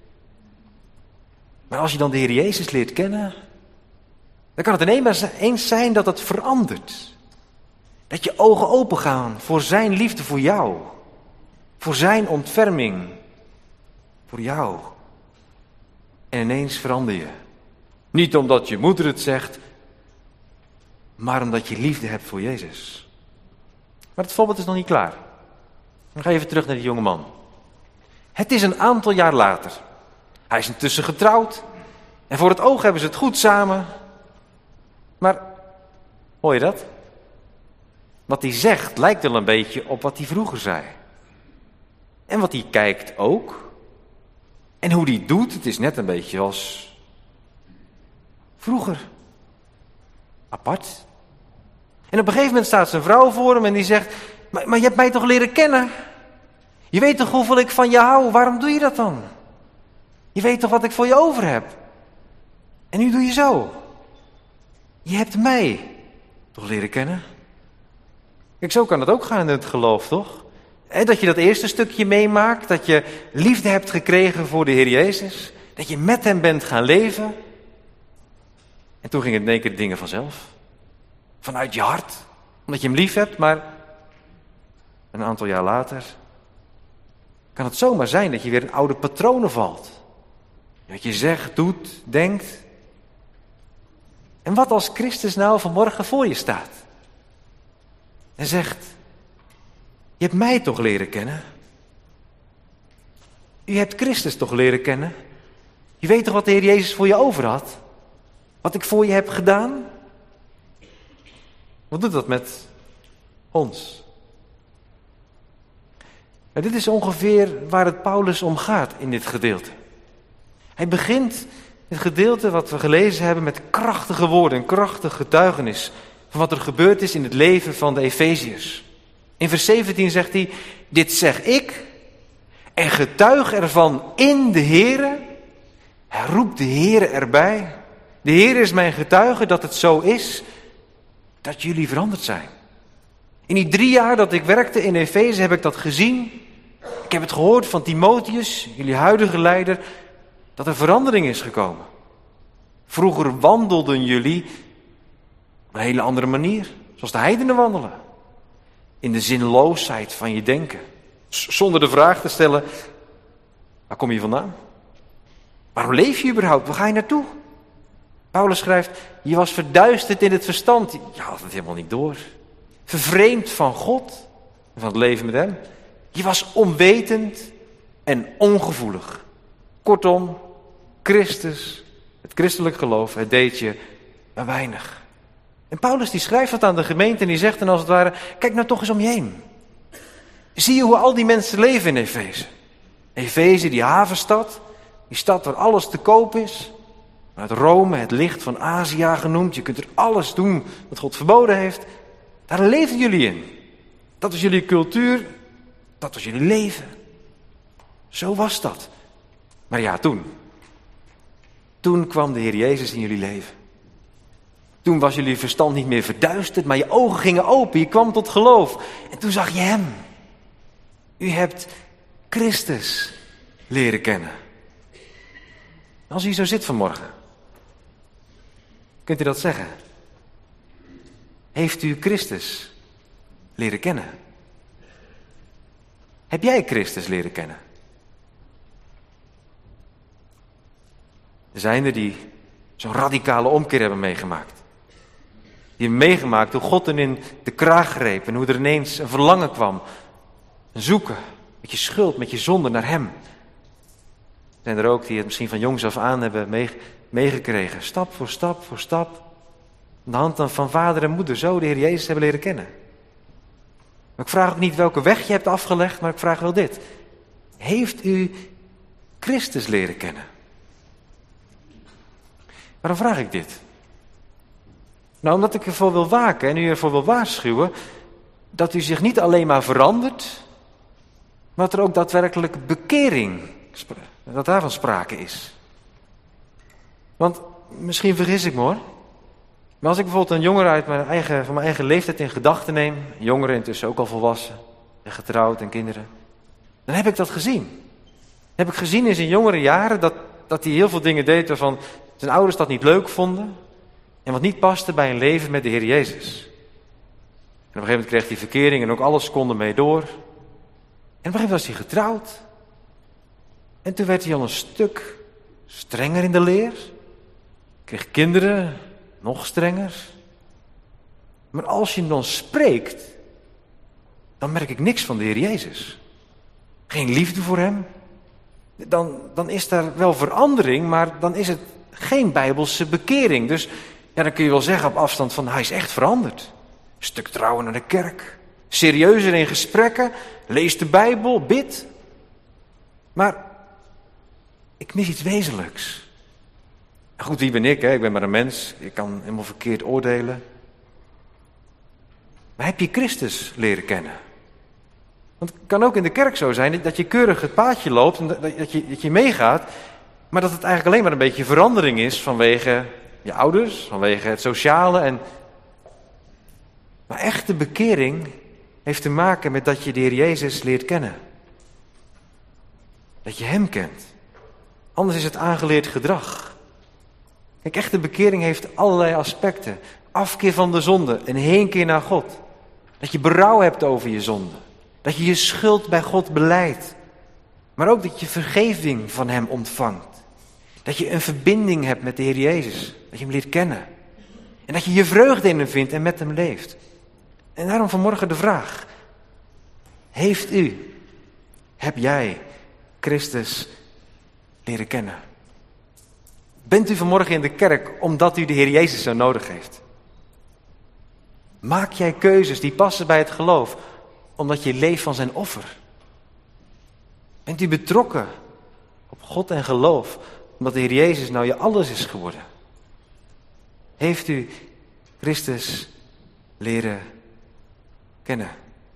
Maar als je dan de Heer Jezus leert kennen, dan kan het ineens zijn dat het verandert. Dat je ogen open gaan voor zijn liefde voor jou. Voor zijn ontferming. Voor jou. En ineens verander je. Niet omdat je moeder het zegt, maar omdat je liefde hebt voor Jezus. Maar het voorbeeld is nog niet klaar. Dan ga even terug naar die jonge man. Het is een aantal jaar later. Hij is intussen getrouwd. En voor het oog hebben ze het goed samen. Maar, hoor je dat? Wat hij zegt lijkt wel een beetje op wat hij vroeger zei. En wat hij kijkt ook. En hoe hij doet, het is net een beetje als vroeger. Apart. En op een gegeven moment staat zijn vrouw voor hem en die zegt, maar, maar je hebt mij toch leren kennen? Je weet toch hoeveel ik van je hou, waarom doe je dat dan? Je weet toch wat ik voor je over heb? En nu doe je zo. Je hebt mij toch leren kennen? Kijk, zo kan het ook gaan in het geloof, toch? He, dat je dat eerste stukje meemaakt, dat je liefde hebt gekregen voor de Heer Jezus, dat je met hem bent gaan leven. En toen ging het in één keer dingen vanzelf. Vanuit je hart, omdat je hem lief hebt, maar een aantal jaar later kan het zomaar zijn dat je weer in oude patronen valt. Wat je zegt, doet, denkt. En wat als Christus nou vanmorgen voor je staat en zegt: je hebt mij toch leren kennen? Je hebt Christus toch leren kennen? Je weet toch wat de Heer Jezus voor je over had? Wat ik voor je heb gedaan? Wat doet dat met ons? Nou, dit is ongeveer waar het Paulus om gaat in dit gedeelte. Hij begint het gedeelte wat we gelezen hebben met krachtige woorden, een krachtig getuigenis van wat er gebeurd is in het leven van de Efeziërs. In vers zeventien zegt hij: dit zeg ik en getuig ervan in de Here. Hij roept de Here erbij. De Heer is mijn getuige dat het zo is dat jullie veranderd zijn. In die drie jaar dat ik werkte in Efeze heb ik dat gezien. Ik heb het gehoord van Timotheus, jullie huidige leider, dat er verandering is gekomen. Vroeger wandelden jullie op een hele andere manier, zoals de heidenen wandelen. In de zinloosheid van je denken. Zonder de vraag te stellen: waar kom je vandaan? Waarom leef je überhaupt? Waar ga je naartoe? Paulus schrijft: je was verduisterd in het verstand. Je had het helemaal niet door. Vervreemd van God en van het leven met hem. Je was onwetend en ongevoelig. Kortom, Christus, het christelijk geloof, het deed je maar weinig. En Paulus die schrijft dat aan de gemeente en die zegt dan als het ware: kijk nou toch eens om je heen. Zie je hoe al die mensen leven in Efeze? Efeze, die havenstad, die stad waar alles te koop is. Uit Rome, het licht van Azië genoemd. Je kunt er alles doen wat God verboden heeft. Daar leefden jullie in. Dat was jullie cultuur. Dat was jullie leven. Zo was dat. Maar ja, toen. Toen kwam de Heer Jezus in jullie leven. Toen was jullie verstand niet meer verduisterd, maar je ogen gingen open. Je kwam tot geloof. En toen zag je hem. U hebt Christus leren kennen. Als u zo zit vanmorgen, kunt u dat zeggen? Heeft u Christus leren kennen? Heb jij Christus leren kennen? Er zijn er die zo'n radicale omkeer hebben meegemaakt. Die hebben meegemaakt hoe God hen in de kraag greep en hoe er ineens een verlangen kwam. Een zoeken met je schuld, met je zonde naar hem. Er zijn er ook die het misschien van jongs af aan hebben meegekregen. Stap voor stap voor stap. Aan de hand van vader en moeder zo de Heer Jezus hebben leren kennen. Maar ik vraag ook niet welke weg je hebt afgelegd, maar ik vraag wel dit. Heeft u Christus leren kennen? Waarom vraag ik dit? Nou, omdat ik ervoor wil waken en u ervoor wil waarschuwen dat u zich niet alleen maar verandert, maar dat er ook daadwerkelijk bekering, dat daarvan sprake is. Want misschien vergis ik me hoor, maar als ik bijvoorbeeld een jongere uit mijn eigen, van mijn eigen leeftijd in gedachten neem, jongeren intussen ook al volwassen en getrouwd en kinderen, dan heb ik dat gezien. Dan heb ik gezien in zijn jongere jaren dat, dat hij heel veel dingen deed waarvan zijn ouders dat niet leuk vonden en wat niet paste bij een leven met de Heer Jezus. En op een gegeven moment kreeg hij verkering en ook alles kon ermee door. En op een gegeven moment was hij getrouwd. En toen werd hij al een stuk strenger in de leer. Kreeg kinderen, nog strenger. Maar als je hem dan spreekt, dan merk ik niks van de Heer Jezus. Geen liefde voor hem. Dan, dan is daar wel verandering, maar dan is het geen bijbelse bekering. Dus ja, dan kun je wel zeggen op afstand van hij is echt veranderd. Een stuk trouwen naar de kerk. Serieuzer in gesprekken. Leest de Bijbel, bidt. Maar ik mis iets wezenlijks. Goed, wie ben ik? Hè? Ik ben maar een mens. Ik kan helemaal verkeerd oordelen. Maar heb je Christus leren kennen? Want het kan ook in de kerk zo zijn dat je keurig het paadje loopt en dat je, dat je meegaat, maar dat het eigenlijk alleen maar een beetje verandering is vanwege je ouders, vanwege het sociale. En... Maar echte bekering heeft te maken met dat je de Heer Jezus leert kennen. Dat je hem kent. Anders is het aangeleerd gedrag. Kijk, echte bekering heeft allerlei aspecten. Afkeer van de zonde en heenkeer naar God. Dat je berouw hebt over je zonde. Dat je je schuld bij God belijdt. Maar ook dat je vergeving van hem ontvangt. Dat je een verbinding hebt met de Heer Jezus. Dat je hem leert kennen. En dat je je vreugde in hem vindt en met hem leeft. En daarom vanmorgen de vraag. Heeft u, heb jij Christus leren kennen? Bent u vanmorgen in de kerk omdat u de Heer Jezus zo nodig heeft? Maak jij keuzes die passen bij het geloof, omdat je leeft van zijn offer? Bent u betrokken op God en geloof, omdat de Heer Jezus nou je alles is geworden? Heeft u Christus leren kennen?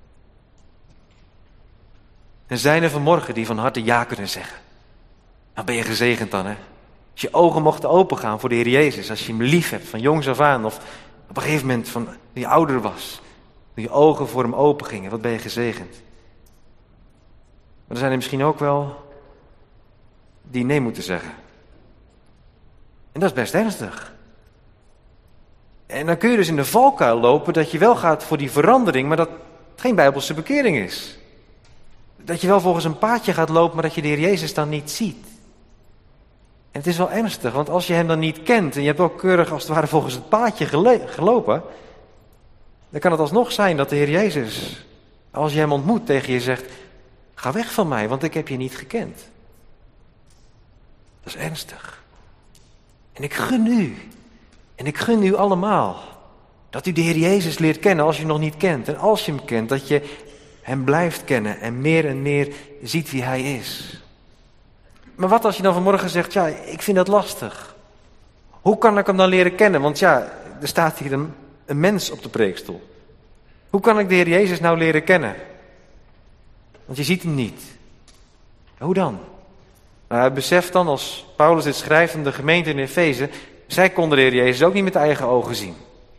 En zijn er vanmorgen die van harte ja kunnen zeggen? Dan ben je gezegend dan, hè? Als je ogen mochten opengaan voor de Heer Jezus, als je hem lief hebt van jongs af aan, of op een gegeven moment van, toen je ouder was, toen je ogen voor hem open gingen, wat ben je gezegend? Maar er zijn er misschien ook wel die nee moeten zeggen. En dat is best ernstig. En dan kun je dus in de valkuil lopen dat je wel gaat voor die verandering, maar dat het geen bijbelse bekering is. Dat je wel volgens een paadje gaat lopen, maar dat je de Heer Jezus dan niet ziet. En het is wel ernstig, want als je hem dan niet kent en je hebt ook keurig als het ware volgens het paadje gele- gelopen, dan kan het alsnog zijn dat de Heer Jezus, als je hem ontmoet, tegen je zegt, ga weg van mij, want ik heb je niet gekend. Dat is ernstig. En ik gun u, en ik gun u allemaal, dat u de Heer Jezus leert kennen als je hem nog niet kent. En als je hem kent, dat je hem blijft kennen en meer en meer ziet wie hij is. Maar wat als je dan vanmorgen zegt, ja, ik vind dat lastig. Hoe kan ik hem dan leren kennen? Want ja, er staat hier een, een mens op de preekstoel. Hoe kan ik de Heer Jezus nou leren kennen? Want je ziet hem niet. Hoe dan? Nou, besef dan, als Paulus dit schrijft aan de gemeente in Efeze, zij konden de Heer Jezus ook niet met eigen ogen zien.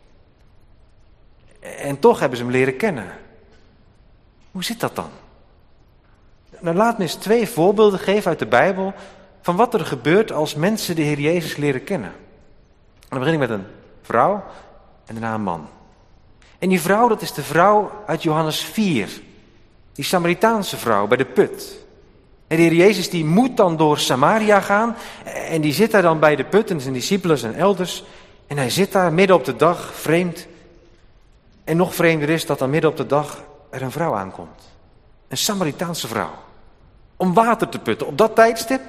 En toch hebben ze hem leren kennen. Hoe zit dat dan? Nou, laat me eens twee voorbeelden geven uit de Bijbel van wat er gebeurt als mensen de Heer Jezus leren kennen. En dan begin ik met een vrouw en daarna een man. En die vrouw, dat is de vrouw uit Johannes vier. Die Samaritaanse vrouw bij de put. En de Heer Jezus die moet dan door Samaria gaan. En die zit daar dan bij de put en zijn discipelen en elders. En hij zit daar midden op de dag, vreemd. En nog vreemder is dat dan midden op de dag er een vrouw aankomt. Een Samaritaanse vrouw. Om water te putten op dat tijdstip.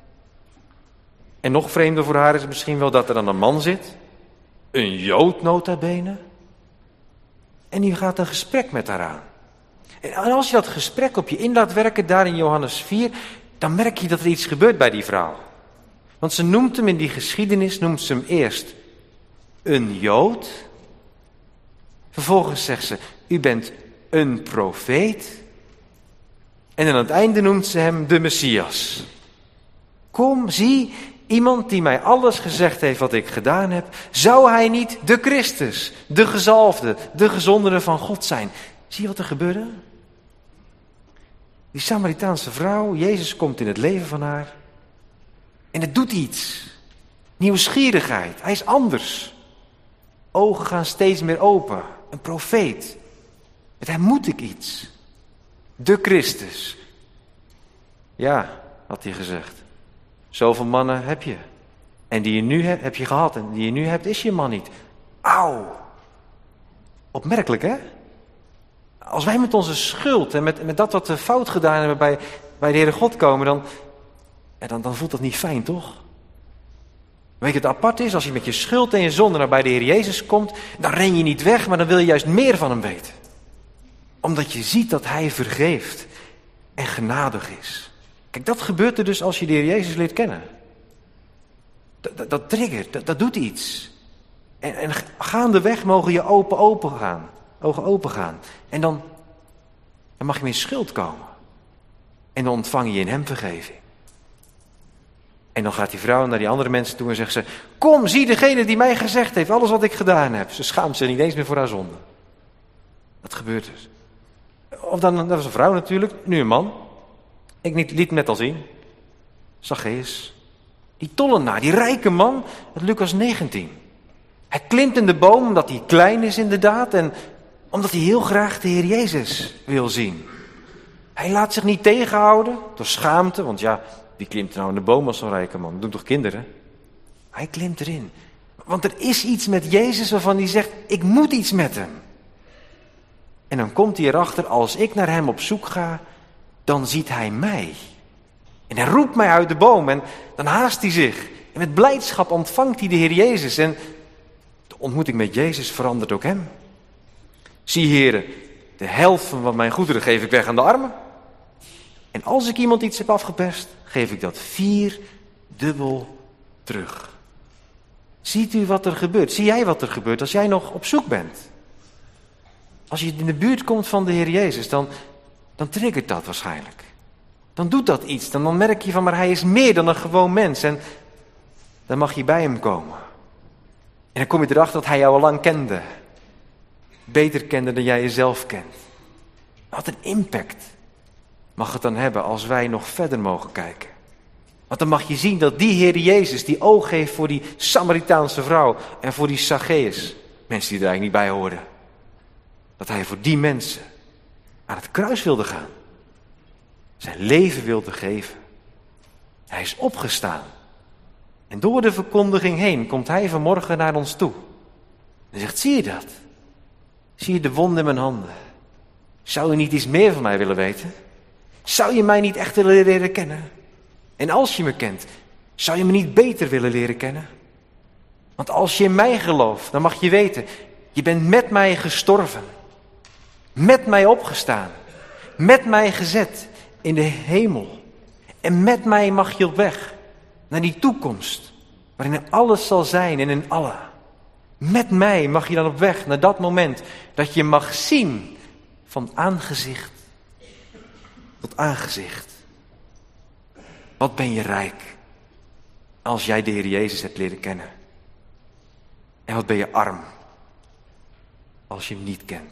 En nog vreemder voor haar is het misschien wel dat er dan een man zit. Een Jood nota bene. En die gaat een gesprek met haar aan. En als je dat gesprek op je in laat werken, daar in Johannes vier, dan merk je dat er iets gebeurt bij die vrouw. Want ze noemt hem in die geschiedenis, noemt ze hem eerst een Jood. Vervolgens zegt ze, u bent een profeet. En aan het einde noemt ze hem de Messias. Kom, zie, iemand die mij alles gezegd heeft wat ik gedaan heb, zou hij niet de Christus, de gezalfde, de gezondene van God zijn? Zie je wat er gebeurde? Die Samaritaanse vrouw, Jezus komt in het leven van haar. En het doet iets. Nieuwsgierigheid, hij is anders. Ogen gaan steeds meer open. Een profeet. Met hem moet ik iets. De Christus. Ja, had hij gezegd. Zoveel mannen heb je. En die je nu hebt, heb je gehad. En die je nu hebt, is je man niet. Auw. Opmerkelijk, hè? Als wij met onze schuld en met, met dat wat we fout gedaan hebben bij, bij de Heere God komen, dan, ja, dan, dan voelt dat niet fijn, toch? Weet je, het apart is, als je met je schuld en je zonde naar bij de Heer Jezus komt, dan ren je niet weg, maar dan wil je juist meer van hem weten. Omdat je ziet dat hij vergeeft en genadig is. Kijk, dat gebeurt er dus als je de Heer Jezus leert kennen. Dat, dat, dat triggert, dat, dat doet iets. En, en gaandeweg mogen je open open gaan. Ogen open gaan. En dan, dan mag je in schuld komen. En dan ontvang je in hem vergeving. En dan gaat die vrouw naar die andere mensen toe en zegt ze, kom, zie degene die mij gezegd heeft, alles wat ik gedaan heb. Ze schaamt zich niet eens meer voor haar zonde. Dat gebeurt dus. Of dan, dat was een vrouw natuurlijk, nu een man. Ik liet het net al zien. Zacchaeus. Die tollenaar, die rijke man uit Lucas negentien. Hij klimt in de boom omdat hij klein is inderdaad en omdat hij heel graag de Heer Jezus wil zien. Hij laat zich niet tegenhouden door schaamte, want ja, wie klimt nou in de boom als zo'n rijke man? Dat doen toch kinderen? Hij klimt erin. Want er is iets met Jezus waarvan hij zegt, ik moet iets met hem. En dan komt hij erachter, als ik naar hem op zoek ga, dan ziet hij mij. En hij roept mij uit de boom en dan haast hij zich. En met blijdschap ontvangt hij de Heer Jezus. En de ontmoeting met Jezus verandert ook hem. Zie heren, de helft van wat mijn goederen geef ik weg aan de armen. En als ik iemand iets heb afgeperst, geef ik dat vier dubbel terug. Ziet u wat er gebeurt? Zie jij wat er gebeurt als jij nog op zoek bent? Als je in de buurt komt van de Heer Jezus, dan, dan triggert dat waarschijnlijk. Dan doet dat iets. Dan, dan merk je van, maar hij is meer dan een gewoon mens. En dan mag je bij hem komen. En dan kom je erachter dat hij jou al lang kende. Beter kende dan jij jezelf kent. Wat een impact mag het dan hebben als wij nog verder mogen kijken. Want dan mag je zien dat die Heer Jezus die oog heeft voor die Samaritaanse vrouw en voor die Zacchaeus. Mensen die er eigenlijk niet bij hoorden. Dat hij voor die mensen aan het kruis wilde gaan. Zijn leven wilde geven. Hij is opgestaan. En door de verkondiging heen komt hij vanmorgen naar ons toe. En zegt, zie je dat? Zie je de wonden in mijn handen? Zou je niet iets meer van mij willen weten? Zou je mij niet echt willen leren kennen? En als je me kent, zou je me niet beter willen leren kennen? Want als je in mij gelooft, dan mag je weten, je bent met mij gestorven. Met mij opgestaan. Met mij gezet in de hemel. En met mij mag je op weg naar die toekomst, waarin alles zal zijn en in alle. Met mij mag je dan op weg naar dat moment dat je mag zien van aangezicht tot aangezicht. Wat ben je rijk als jij de Heer Jezus hebt leren kennen. En wat ben je arm als je hem niet kent.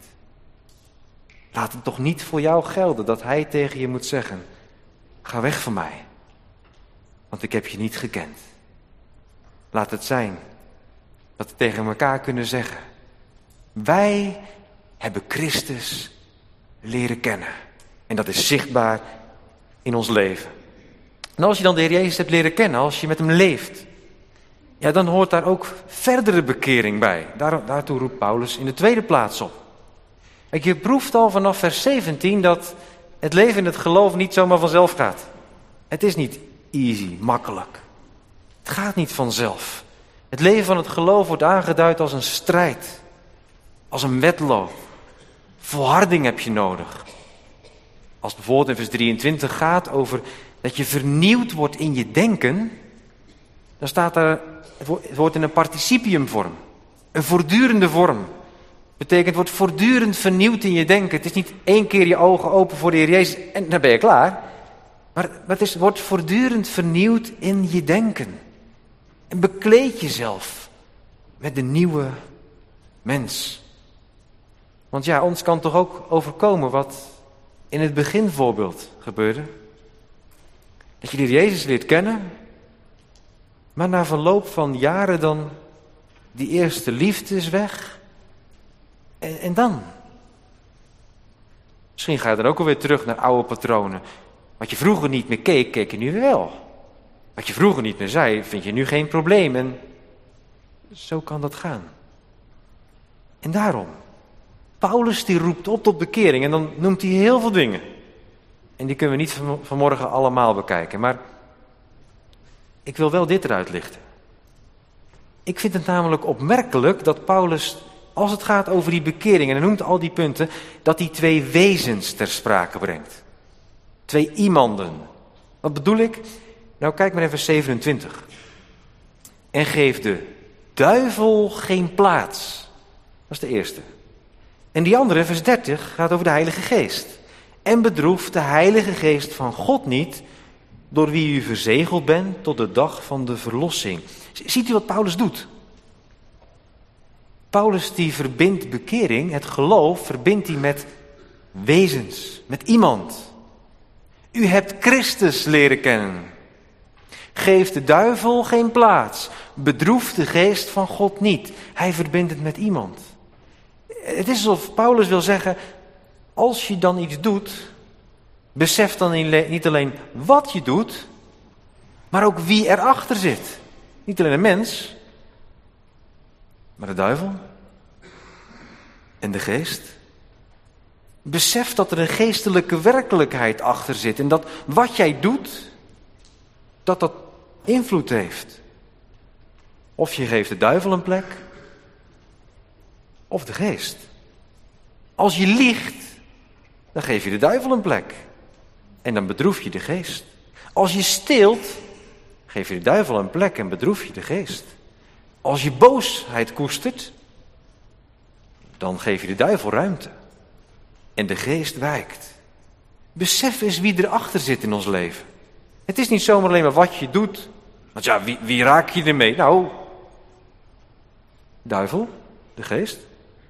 Laat het toch niet voor jou gelden dat hij tegen je moet zeggen, ga weg van mij, want ik heb je niet gekend. Laat het zijn dat we tegen elkaar kunnen zeggen, wij hebben Christus leren kennen. En dat is zichtbaar in ons leven. En als je dan de Heer Jezus hebt leren kennen, als je met hem leeft, ja, dan hoort daar ook verdere bekering bij. Daar, daartoe roept Paulus in de tweede plaats op. Kijk, je proeft al vanaf vers zeventien dat het leven in het geloof niet zomaar vanzelf gaat. Het is niet easy, makkelijk. Het gaat niet vanzelf. Het leven van het geloof wordt aangeduid als een strijd. Als een wedloop. Volharding heb je nodig. Als bijvoorbeeld in vers drieëntwintig gaat over dat je vernieuwd wordt in je denken, dan staat er, het wordt in een participiumvorm. Een voortdurende vorm. Betekent, het wordt voortdurend vernieuwd in je denken. Het is niet één keer je ogen open voor de Heer Jezus en dan ben je klaar. Maar, maar het is, wordt voortdurend vernieuwd in je denken. En bekleed jezelf met de nieuwe mens. Want ja, ons kan toch ook overkomen wat in het beginvoorbeeld gebeurde. Dat je de Heer Jezus leert kennen, maar na verloop van jaren dan die eerste liefde is weg. En, en dan? Misschien ga je dan ook alweer terug naar oude patronen. Wat je vroeger niet meer keek, keek je nu weer wel. Wat je vroeger niet meer zei, vind je nu geen probleem. En zo kan dat gaan. En daarom, Paulus die roept op tot bekering en dan noemt hij heel veel dingen. En die kunnen we niet van, vanmorgen allemaal bekijken. Maar ik wil wel dit eruit lichten. Ik vind het namelijk opmerkelijk dat Paulus, als het gaat over die bekering, en hij noemt al die punten, dat hij twee wezens ter sprake brengt. Twee iemanden. Wat bedoel ik? Nou, kijk maar even vers zevenentwintig. En geef de duivel geen plaats. Dat is de eerste. En die andere, vers dertig, gaat over de Heilige Geest. En bedroef de Heilige Geest van God niet, door wie u verzegeld bent tot de dag van de verlossing. Ziet u wat Paulus doet? Paulus die verbindt bekering, het geloof, verbindt hij met wezens, met iemand. U hebt Christus leren kennen. Geef de duivel geen plaats. Bedroef de geest van God niet. Hij verbindt het met iemand. Het is alsof Paulus wil zeggen, als je dan iets doet, besef dan niet alleen wat je doet, maar ook wie erachter zit. Niet alleen een mens, maar de duivel en de geest. Besef dat er een geestelijke werkelijkheid achter zit en dat wat jij doet, dat dat invloed heeft. Of je geeft de duivel een plek, of de geest. Als je liegt, dan geef je de duivel een plek. En dan bedroef je de geest. Als je steelt, geef je de duivel een plek en bedroef je de geest. Als je boosheid koestert, dan geef je de duivel ruimte. En de geest wijkt. Besef eens wie erachter zit in ons leven. Het is niet zomaar alleen maar wat je doet. Want ja, wie, wie raak je ermee? Nou, duivel, de geest.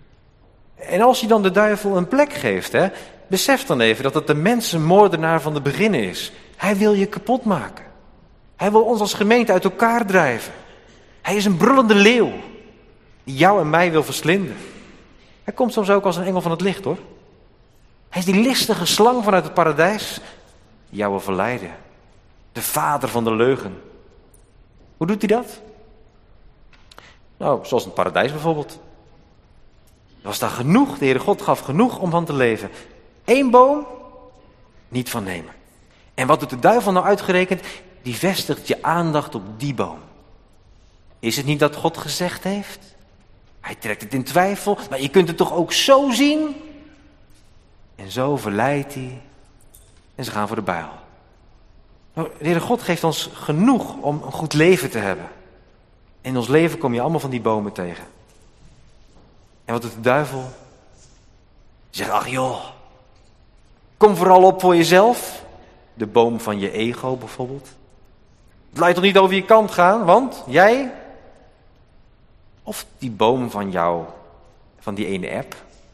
En als je dan de duivel een plek geeft, hè, besef dan even dat het de mensenmoordenaar van de beginnen is. Hij wil je kapot maken. Hij wil ons als gemeente uit elkaar drijven. Hij is een brullende leeuw die jou en mij wil verslinden. Hij komt soms ook als een engel van het licht, hoor. Hij is die listige slang vanuit het paradijs die jou wil verleiden. De vader van de leugen. Hoe doet hij dat? Nou, zoals in het paradijs bijvoorbeeld. Er was daar genoeg, de Heere God gaf genoeg om van te leven. Eén boom, niet van nemen. En wat doet de duivel nou uitgerekend? Die vestigt je aandacht op die boom. Is het niet dat God gezegd heeft? Hij trekt het in twijfel, maar je kunt het toch ook zo zien? En zo verleidt hij. En ze gaan voor de bijl. Nou, de Heere God geeft ons genoeg om een goed leven te hebben. In ons leven kom je allemaal van die bomen tegen. En wat doet de duivel? Die zegt, ach joh, kom vooral op voor jezelf. De boom van je ego bijvoorbeeld. Het lijkt toch niet over je kant gaan, want jij... Of die boom van jou, van die ene app.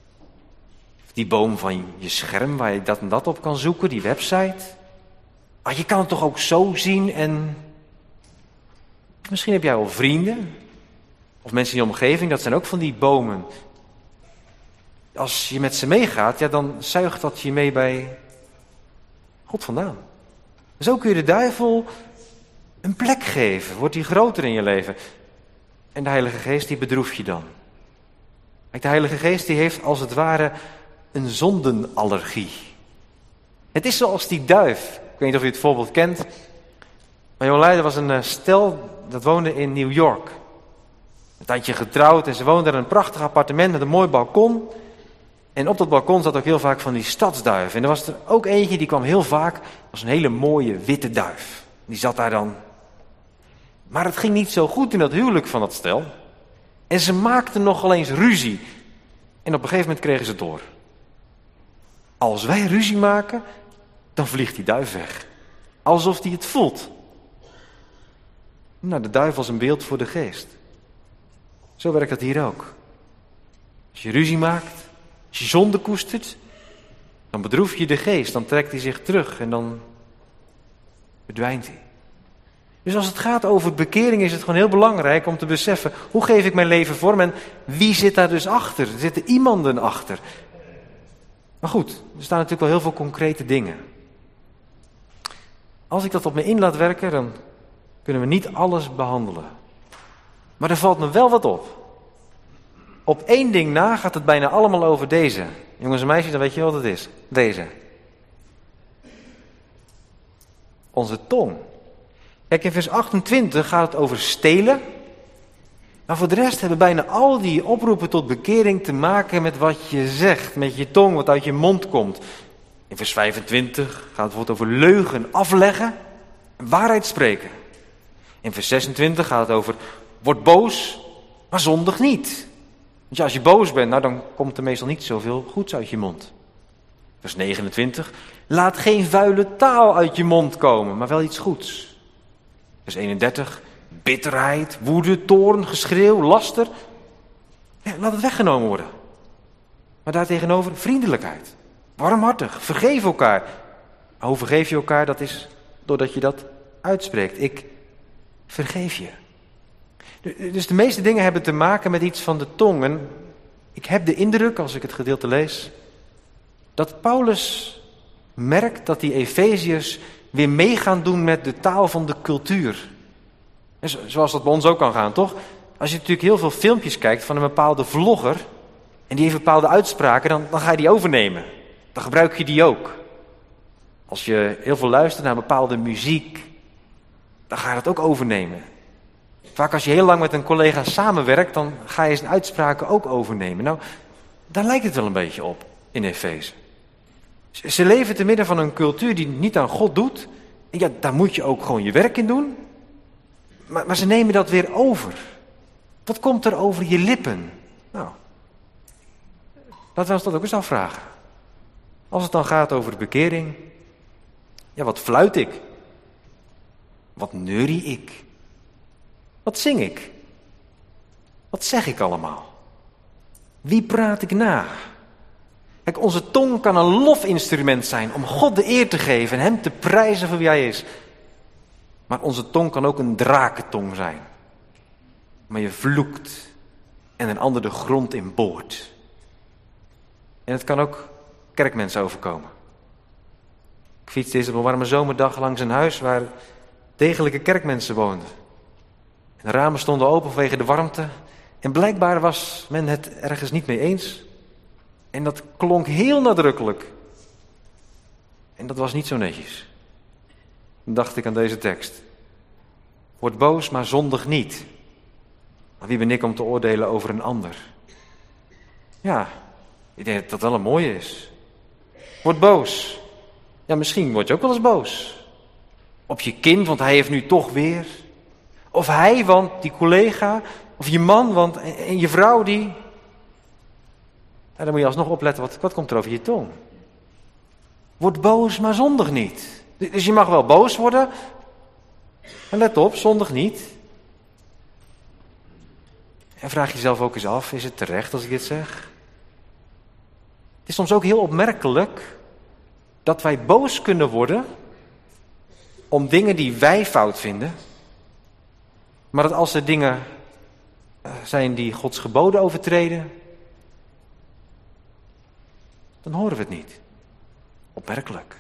Of die boom van je scherm waar je dat en dat op kan zoeken, die website. Maar je kan het toch ook zo zien en... Misschien heb jij wel vrienden. Of mensen in je omgeving, dat zijn ook van die bomen. Als je met ze meegaat, ja, dan zuigt dat je mee bij God vandaan. Zo kun je de duivel een plek geven. Wordt die groter in je leven. En de Heilige Geest, die bedroef je dan. Kijk, de Heilige Geest, die heeft als het ware een zondenallergie. Het is zoals die duif. Ik weet niet of u het voorbeeld kent. Maar Jolijde was een stel dat woonde in New York. Een tijdje getrouwd en ze woonden in een prachtig appartement met een mooi balkon. En op dat balkon zat ook heel vaak van die stadsduiven. En er was er ook eentje, die kwam heel vaak, was een hele mooie witte duif. Die zat daar dan. Maar het ging niet zo goed in dat huwelijk van dat stel. En ze maakten nogal eens ruzie. En op een gegeven moment kregen ze het door. Als wij ruzie maken, dan vliegt die duif weg. Alsof die het voelt. Nou, de duivel is een beeld voor de geest. Zo werkt dat hier ook. Als je ruzie maakt, als je zonde koestert, dan bedroef je de geest, dan trekt hij zich terug en dan verdwijnt hij. Dus als het gaat over bekering is het gewoon heel belangrijk om te beseffen, hoe geef ik mijn leven vorm en wie zit daar dus achter? Er zitten iemanden achter. Maar goed, er staan natuurlijk wel heel veel concrete dingen. Als ik dat op me in laat werken, dan kunnen we niet alles behandelen. Maar er valt me wel wat op. Op één ding na gaat het bijna allemaal over deze. Jongens en meisjes, dan weet je wat het is. Deze. Onze tong. Kijk, in vers achtentwintig gaat het over stelen. Maar voor de rest hebben bijna al die oproepen tot bekering te maken met wat je zegt. Met je tong, wat uit je mond komt. In vers vijfentwintig gaat het bijvoorbeeld over leugen afleggen en waarheid spreken. In vers zesentwintig gaat het over word boos, maar zondig niet. Want ja, als je boos bent, nou, dan komt er meestal niet zoveel goeds uit je mond. Vers negenentwintig, laat geen vuile taal uit je mond komen, maar wel iets goeds. Vers eenendertig, bitterheid, woede, toorn, geschreeuw, laster. Ja, laat het weggenomen worden. Maar daartegenover vriendelijkheid. Warmhartig, vergeef elkaar. Hoe vergeef je elkaar? Dat is doordat je dat uitspreekt. Ik vergeef je. Dus de meeste dingen hebben te maken met iets van de tong. En ik heb de indruk, als ik het gedeelte lees, dat Paulus merkt dat die Efeziërs weer mee gaan doen met de taal van de cultuur. En zoals dat bij ons ook kan gaan, toch? Als je natuurlijk heel veel filmpjes kijkt van een bepaalde vlogger en die heeft bepaalde uitspraken, dan, dan ga je die overnemen. Dan gebruik je die ook. Als je heel veel luistert naar bepaalde muziek, dan ga je dat ook overnemen. Vaak als je heel lang met een collega samenwerkt, dan ga je zijn uitspraken ook overnemen. Nou, daar lijkt het wel een beetje op in Efeze. Ze leven te midden van een cultuur die niet aan God doet. En ja, daar moet je ook gewoon je werk in doen. Maar, maar ze nemen dat weer over. Wat komt er over je lippen? Nou, laten we ons dat ook eens afvragen. Als het dan gaat over de bekering. Ja, wat fluit ik? Wat neurie ik? Wat zing ik? Wat zeg ik allemaal? Wie praat ik na? Kijk, onze tong kan een lofinstrument zijn om God de eer te geven en hem te prijzen voor wie hij is. Maar onze tong kan ook een drakentong zijn. Maar je vloekt en een ander de grond in boort. En het kan ook kerkmensen overkomen. Ik fietste eens op een warme zomerdag langs een huis waar degelijke kerkmensen woonden. De ramen stonden open vanwege de warmte. En blijkbaar was men het ergens niet mee eens. En dat klonk heel nadrukkelijk. En dat was niet zo netjes. Dan dacht ik aan deze tekst. Word boos, maar zondig niet. Maar wie ben ik om te oordelen over een ander? Ja, ik denk dat dat wel een mooie is. Word boos. Ja, misschien word je ook wel eens boos. Op je kind, want hij heeft nu toch weer. Of hij, want die collega. Of je man, want en je vrouw die. Ja, dan moet je alsnog opletten, wat, wat komt er over je tong? Word boos, maar zondig niet. Dus je mag wel boos worden. Maar let op, zondig niet. En vraag jezelf ook eens af, is het terecht als ik dit zeg? Het is soms ook heel opmerkelijk dat wij boos kunnen worden om dingen die wij fout vinden. Maar dat als er dingen zijn die Gods geboden overtreden, dan horen we het niet. Opmerkelijk.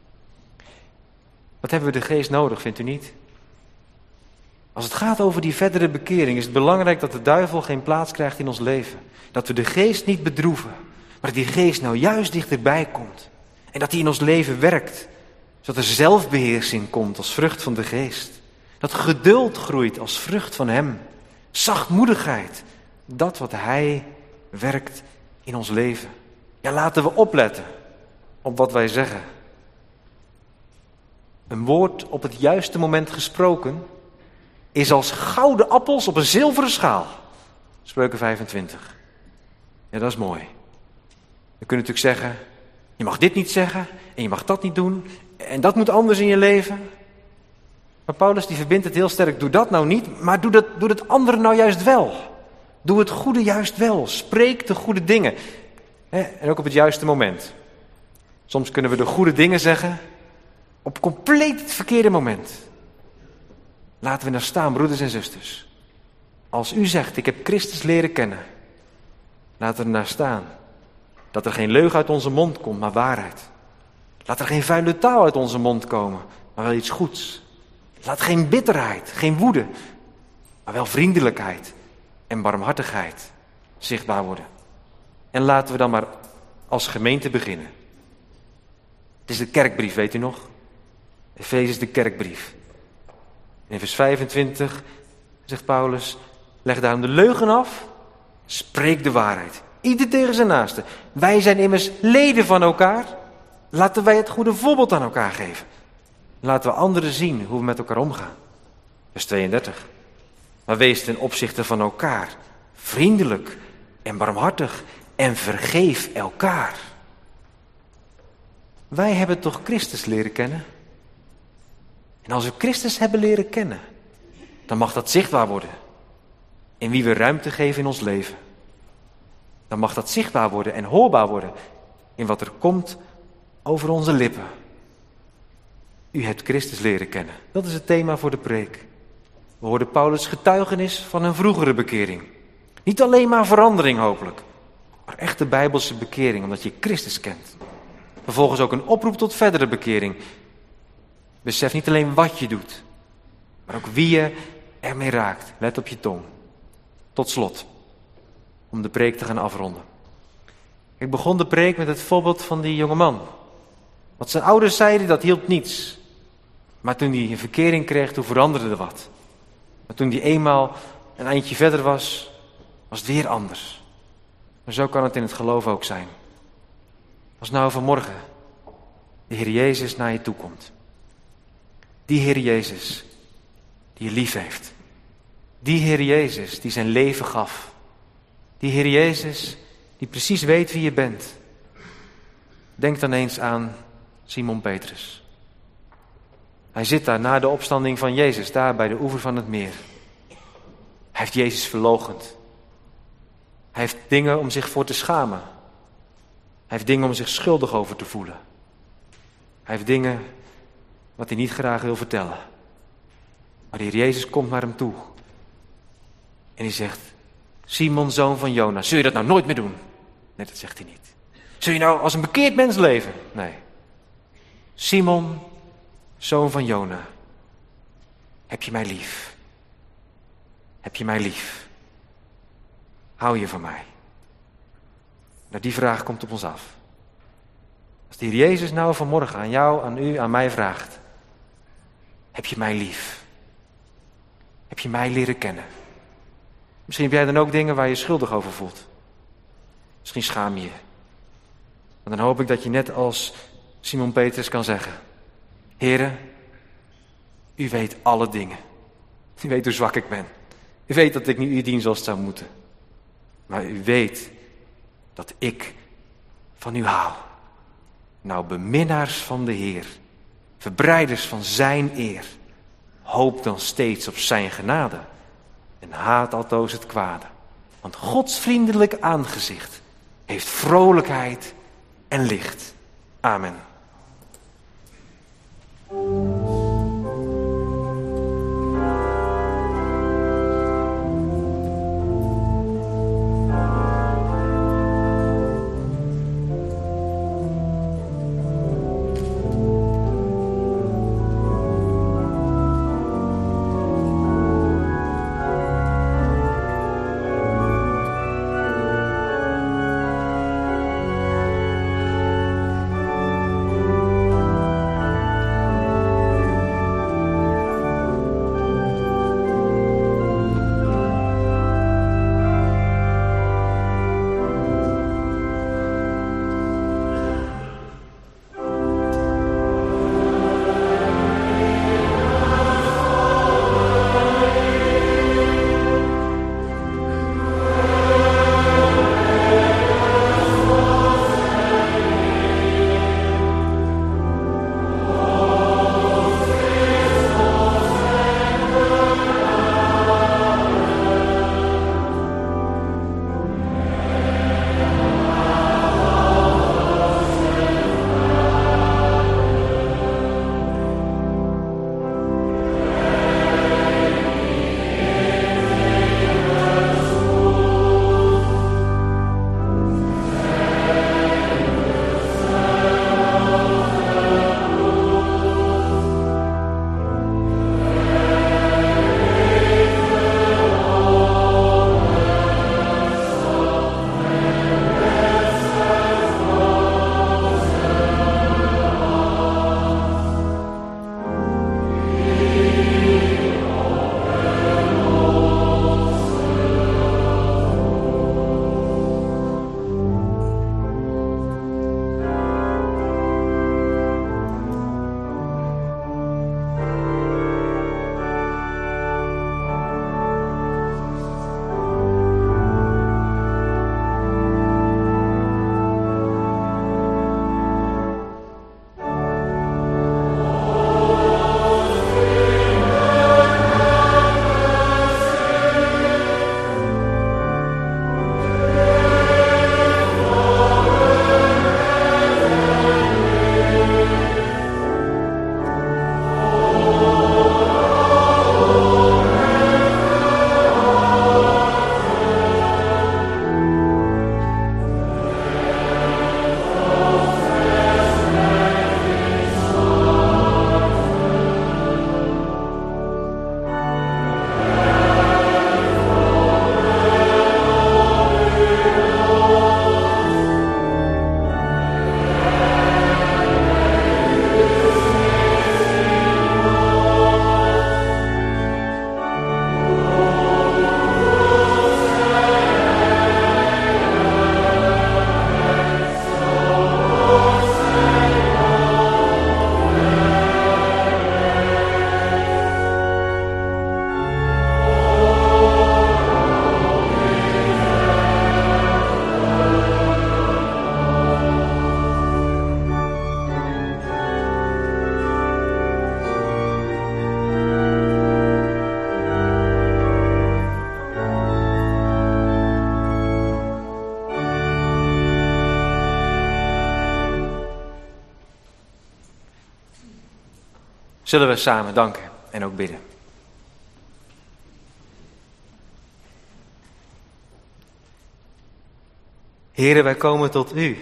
Wat hebben we de geest nodig, vindt u niet? Als het gaat over die verdere bekering is het belangrijk dat de duivel geen plaats krijgt in ons leven. Dat we de geest niet bedroeven, maar dat die geest nou juist dichterbij komt. En dat die in ons leven werkt, zodat er zelfbeheersing komt als vrucht van de geest. Dat geduld groeit als vrucht van hem. Zachtmoedigheid, dat wat hij werkt in ons leven. Ja, laten we opletten op wat wij zeggen. Een woord op het juiste moment gesproken is als gouden appels op een zilveren schaal. Spreuken vijfentwintig. Ja, dat is mooi. We kunnen natuurlijk zeggen, je mag dit niet zeggen en je mag dat niet doen en dat moet anders in je leven. Maar Paulus die verbindt het heel sterk, doe dat nou niet, maar doe dat, doe dat andere nou juist wel. Doe het goede juist wel, spreek de goede dingen. En ook op het juiste moment. Soms kunnen we de goede dingen zeggen op compleet het verkeerde moment. Laten we nou staan, broeders en zusters. Als u zegt, ik heb Christus leren kennen. Laten we er naar staan. Dat er geen leugen uit onze mond komt, maar waarheid. Laat er geen vuile taal uit onze mond komen, maar wel iets goeds. Laat geen bitterheid, geen woede, maar wel vriendelijkheid en barmhartigheid zichtbaar worden. En laten we dan maar als gemeente beginnen. Het is de kerkbrief, weet u nog? Efeze is de kerkbrief. In vers vijfentwintig zegt Paulus, leg daarom de leugen af, spreek de waarheid. Ieder tegen zijn naaste. Wij zijn immers leden van elkaar. Laten wij het goede voorbeeld aan elkaar geven. Laten we anderen zien hoe we met elkaar omgaan. Vers tweeëndertig. Maar wees ten opzichte van elkaar vriendelijk en barmhartig en vergeef elkaar. Wij hebben toch Christus leren kennen? En als we Christus hebben leren kennen, dan mag dat zichtbaar worden. In wie we ruimte geven in ons leven. Dan mag dat zichtbaar worden en hoorbaar worden in wat er komt over onze lippen. U hebt Christus leren kennen. Dat is het thema voor de preek. We hoorden Paulus' getuigenis van een vroegere bekering. Niet alleen maar verandering hopelijk, maar echt de Bijbelse bekering, omdat je Christus kent. Vervolgens ook een oproep tot verdere bekering. Besef niet alleen wat je doet, maar ook wie je ermee raakt. Let op je tong. Tot slot, om de preek te gaan afronden. Ik begon de preek met het voorbeeld van die jongeman. Wat zijn ouders zeiden, dat hielp niets. Maar toen hij een verkering kreeg, toen veranderde er wat. Maar toen hij eenmaal een eindje verder was, was het weer anders. En zo kan het in het geloof ook zijn. Als nou vanmorgen de Heer Jezus naar je toe komt. Die Heer Jezus die je lief heeft. Die Heer Jezus die zijn leven gaf. Die Heer Jezus die precies weet wie je bent. Denk dan eens aan Simon Petrus. Hij zit daar na de opstanding van Jezus, daar bij de oever van het meer. Hij heeft Jezus verloochend. Hij heeft dingen om zich voor te schamen. Hij heeft dingen om zich schuldig over te voelen. Hij heeft dingen wat hij niet graag wil vertellen. Maar de Heer Jezus komt naar hem toe. En hij zegt, Simon, zoon van Jona, zul je dat nou nooit meer doen? Nee, dat zegt hij niet. Zul je nou als een bekeerd mens leven? Nee. Simon, zoon van Jona, heb je mij lief? Heb je mij lief? Hou je van mij? Nou, die vraag komt op ons af. Als de Heer Jezus nou vanmorgen aan jou, aan u, aan mij vraagt. Heb je mij lief? Heb je mij leren kennen? Misschien heb jij dan ook dingen waar je schuldig over voelt. Misschien schaam je je. Maar dan hoop ik dat je net als Simon Petrus kan zeggen. Heere, u weet alle dingen. U weet hoe zwak ik ben. U weet dat ik niet u dien zoals het zou moeten. Maar u weet dat ik van u hou. Nou, beminnaars van de Heer, verbreiders van zijn eer, hoop dan steeds op zijn genade en haat altoos het kwade. Want Gods vriendelijk aangezicht heeft vrolijkheid en licht. Amen. zullen we samen danken en ook bidden. Heere, wij komen tot u.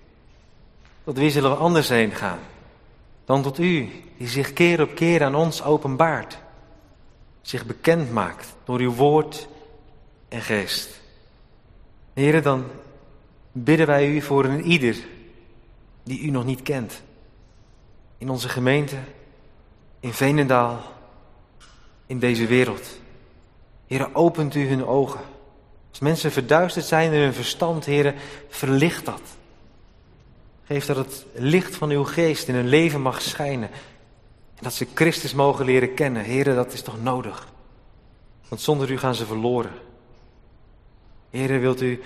Tot wie zullen we anders heen gaan dan tot u, die zich keer op keer aan ons openbaart, zich bekend maakt door uw woord en geest. Heere, dan bidden wij u voor een ieder die u nog niet kent. In onze gemeente, in Veenendaal, in deze wereld. Heere, opent u hun ogen. Als mensen verduisterd zijn in hun verstand, Heere, verlicht dat. Geef dat het licht van uw geest in hun leven mag schijnen. En dat ze Christus mogen leren kennen. Heere, dat is toch nodig. Want zonder u gaan ze verloren. Heere, wilt u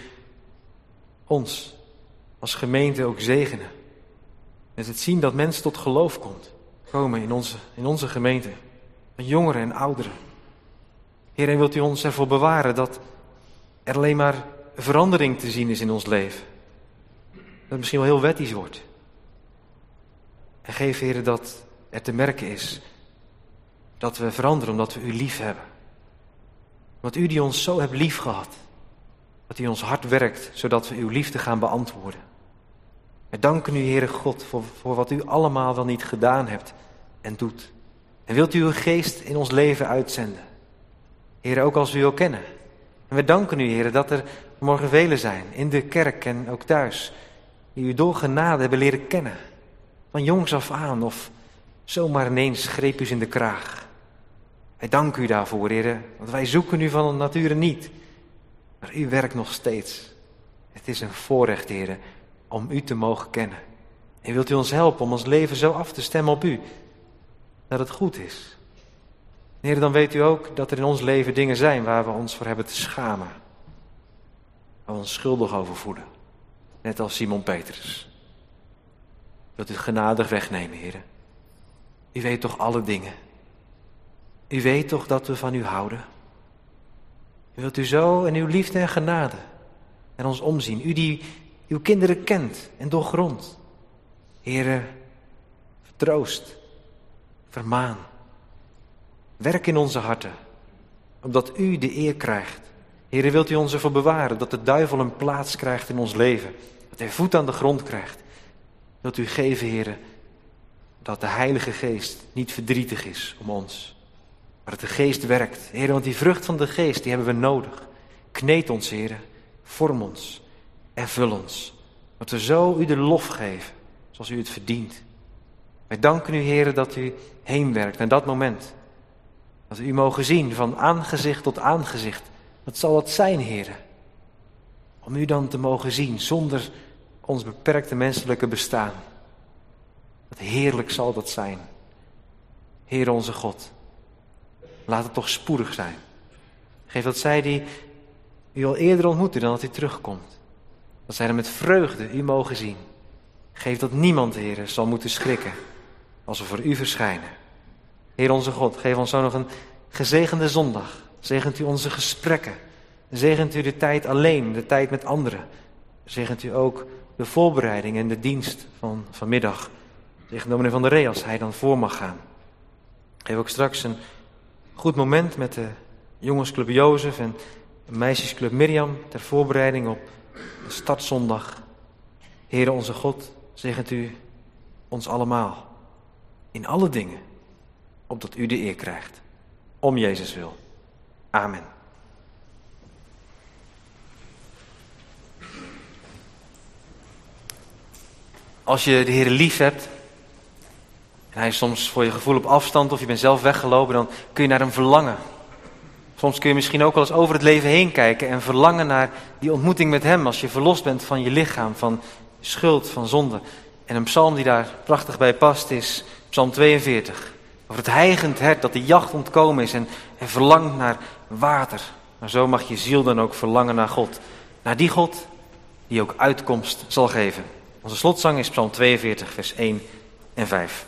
ons als gemeente ook zegenen. Met het zien dat mensen tot geloof komt, komen in onze, in onze gemeente. Van jongeren en ouderen. Heere, wilt u ons ervoor bewaren dat er alleen maar verandering te zien is in ons leven. Dat het misschien wel heel wettisch wordt. En geef, Heere, dat er te merken is dat we veranderen omdat we u lief hebben. Want u die ons zo hebt lief gehad, dat u ons hart werkt, zodat we uw liefde gaan beantwoorden. We danken u, Heere God, voor, voor wat u allemaal wel niet gedaan hebt en doet. En wilt u uw geest in ons leven uitzenden. Heere, ook als we u al kennen. En we danken u, Heere, dat er morgen velen zijn, in de kerk en ook thuis, die u door genade hebben leren kennen. Van jongs af aan of zomaar ineens greep u ze in de kraag. Wij danken u daarvoor, Heere, want wij zoeken u van nature niet. Maar u werkt nog steeds. Het is een voorrecht, Heere, om u te mogen kennen. En wilt u ons helpen om ons leven zo af te stemmen op u, dat het goed is. Heere, dan weet u ook dat er in ons leven dingen zijn waar we ons voor hebben te schamen. Waar we ons schuldig over voelen. Net als Simon Petrus. Wilt u het genadig wegnemen, Heere? U weet toch alle dingen. U weet toch dat we van u houden. U wilt u zo in uw liefde en genade en ons omzien. U die uw kinderen kent en doorgrondt. Heere, vertroost, vermaan. Werk in onze harten, opdat u de eer krijgt. Heere, wilt u ons ervoor bewaren dat de duivel een plaats krijgt in ons leven. Dat hij voet aan de grond krijgt. Wilt u geven, Heere, dat de Heilige Geest niet verdrietig is om ons. Maar dat de Geest werkt. Heere, want die vrucht van de Geest, die hebben we nodig. Kneed ons, Heere, vorm ons en vul ons. Dat we zo u de lof geven, zoals u het verdient. Wij danken u, Heere, dat u heen werkt naar dat moment. Dat we u mogen zien van aangezicht tot aangezicht. Wat zal dat zijn, Heere? Om u dan te mogen zien zonder ons beperkte menselijke bestaan. Wat heerlijk zal dat zijn. Heere onze God, laat het toch spoedig zijn. Geef dat zij die u al eerder ontmoeten dan dat u terugkomt. Dat zij er met vreugde u mogen zien. Geef dat niemand, Heere, zal moeten schrikken als we voor u verschijnen. Heer onze God, geef ons zo nog een gezegende zondag. Zegent u onze gesprekken. Zegent u de tijd alleen, de tijd met anderen. Zegent u ook de voorbereiding en de dienst van vanmiddag. Zegent dominee Van der Ree als hij dan voor mag gaan. Geef ook straks een goed moment met de jongensclub Jozef en de meisjesclub Mirjam ter voorbereiding op de startzondag. Heere onze God, zegent u ons allemaal. In alle dingen. Opdat u de eer krijgt. Om Jezus wil. Amen. Als je de Heer lief hebt, en hij is soms voor je gevoel op afstand of je bent zelf weggelopen, dan kun je naar hem verlangen. Soms kun je misschien ook wel eens over het leven heen kijken en verlangen naar die ontmoeting met hem als je verlost bent van je lichaam, van schuld, van zonde. En een psalm die daar prachtig bij past is psalm tweeënveertig. Over het hijgend hert dat de jacht ontkomen is en, en verlangt naar water. Maar zo mag je ziel dan ook verlangen naar God. Naar die God die ook uitkomst zal geven. Onze slotzang is psalm tweeënveertig, vers één en vijf.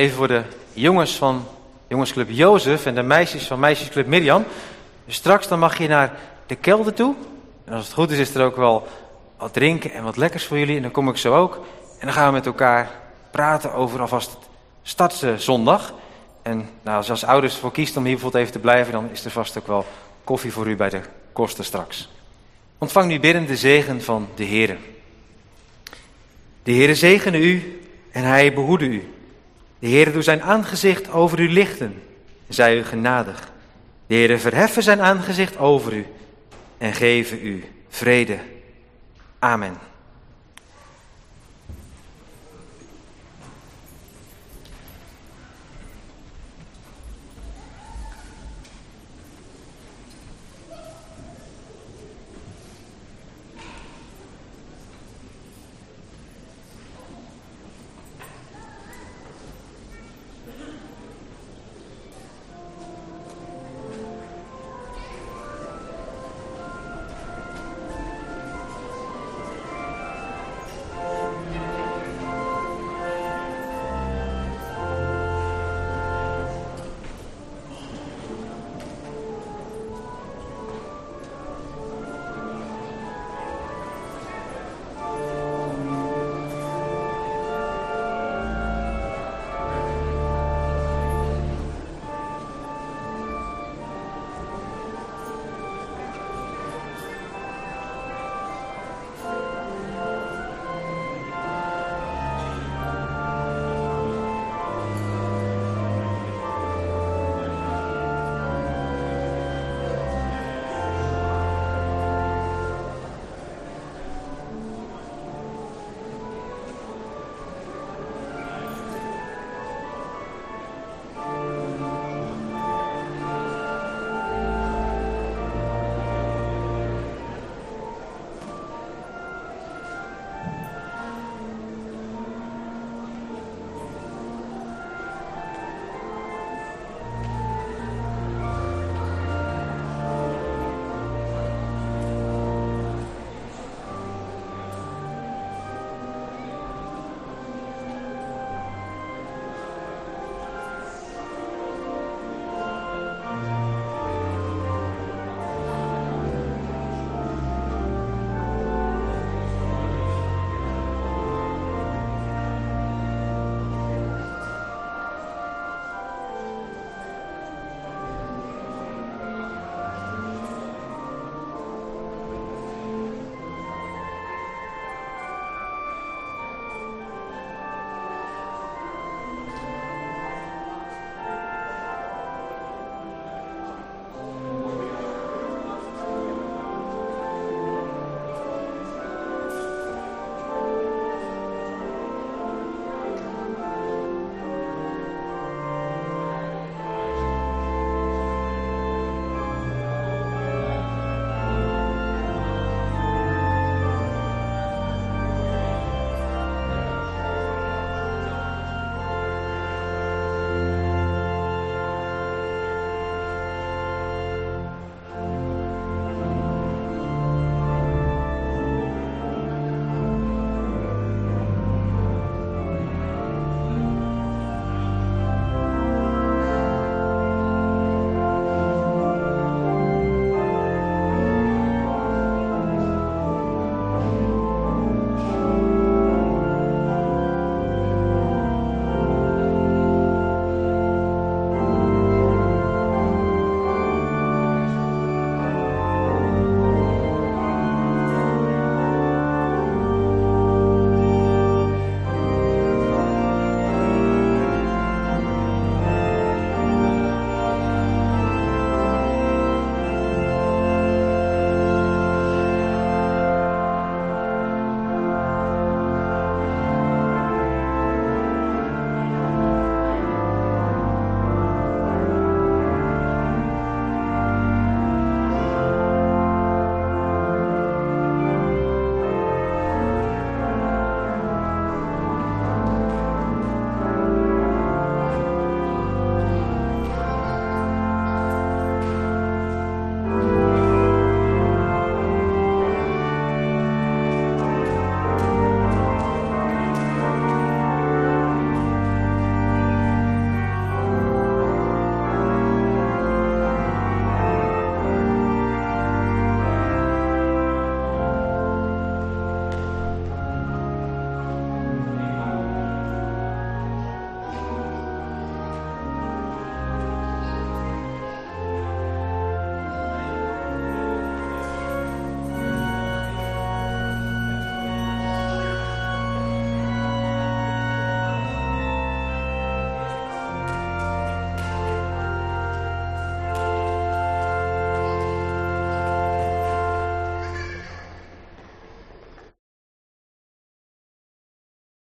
even voor de jongens van jongensclub Jozef en de meisjes van meisjesclub Mirjam. Dus straks dan mag je naar de kelder toe. En als het goed is, is er ook wel wat drinken en wat lekkers voor jullie. En dan kom ik zo ook. En dan gaan we met elkaar praten over alvast het startzondag. En nou, als je als ouders voor kiest om hier bijvoorbeeld even te blijven, dan is er vast ook wel koffie voor u bij de kosten straks. Ontvang nu bidden de zegen van de Heere. De Heere zegene u en hij behoede u. De Heere doet zijn aangezicht over u lichten en zij u genadig. De Heere verheffen zijn aangezicht over u en geven u vrede. Amen.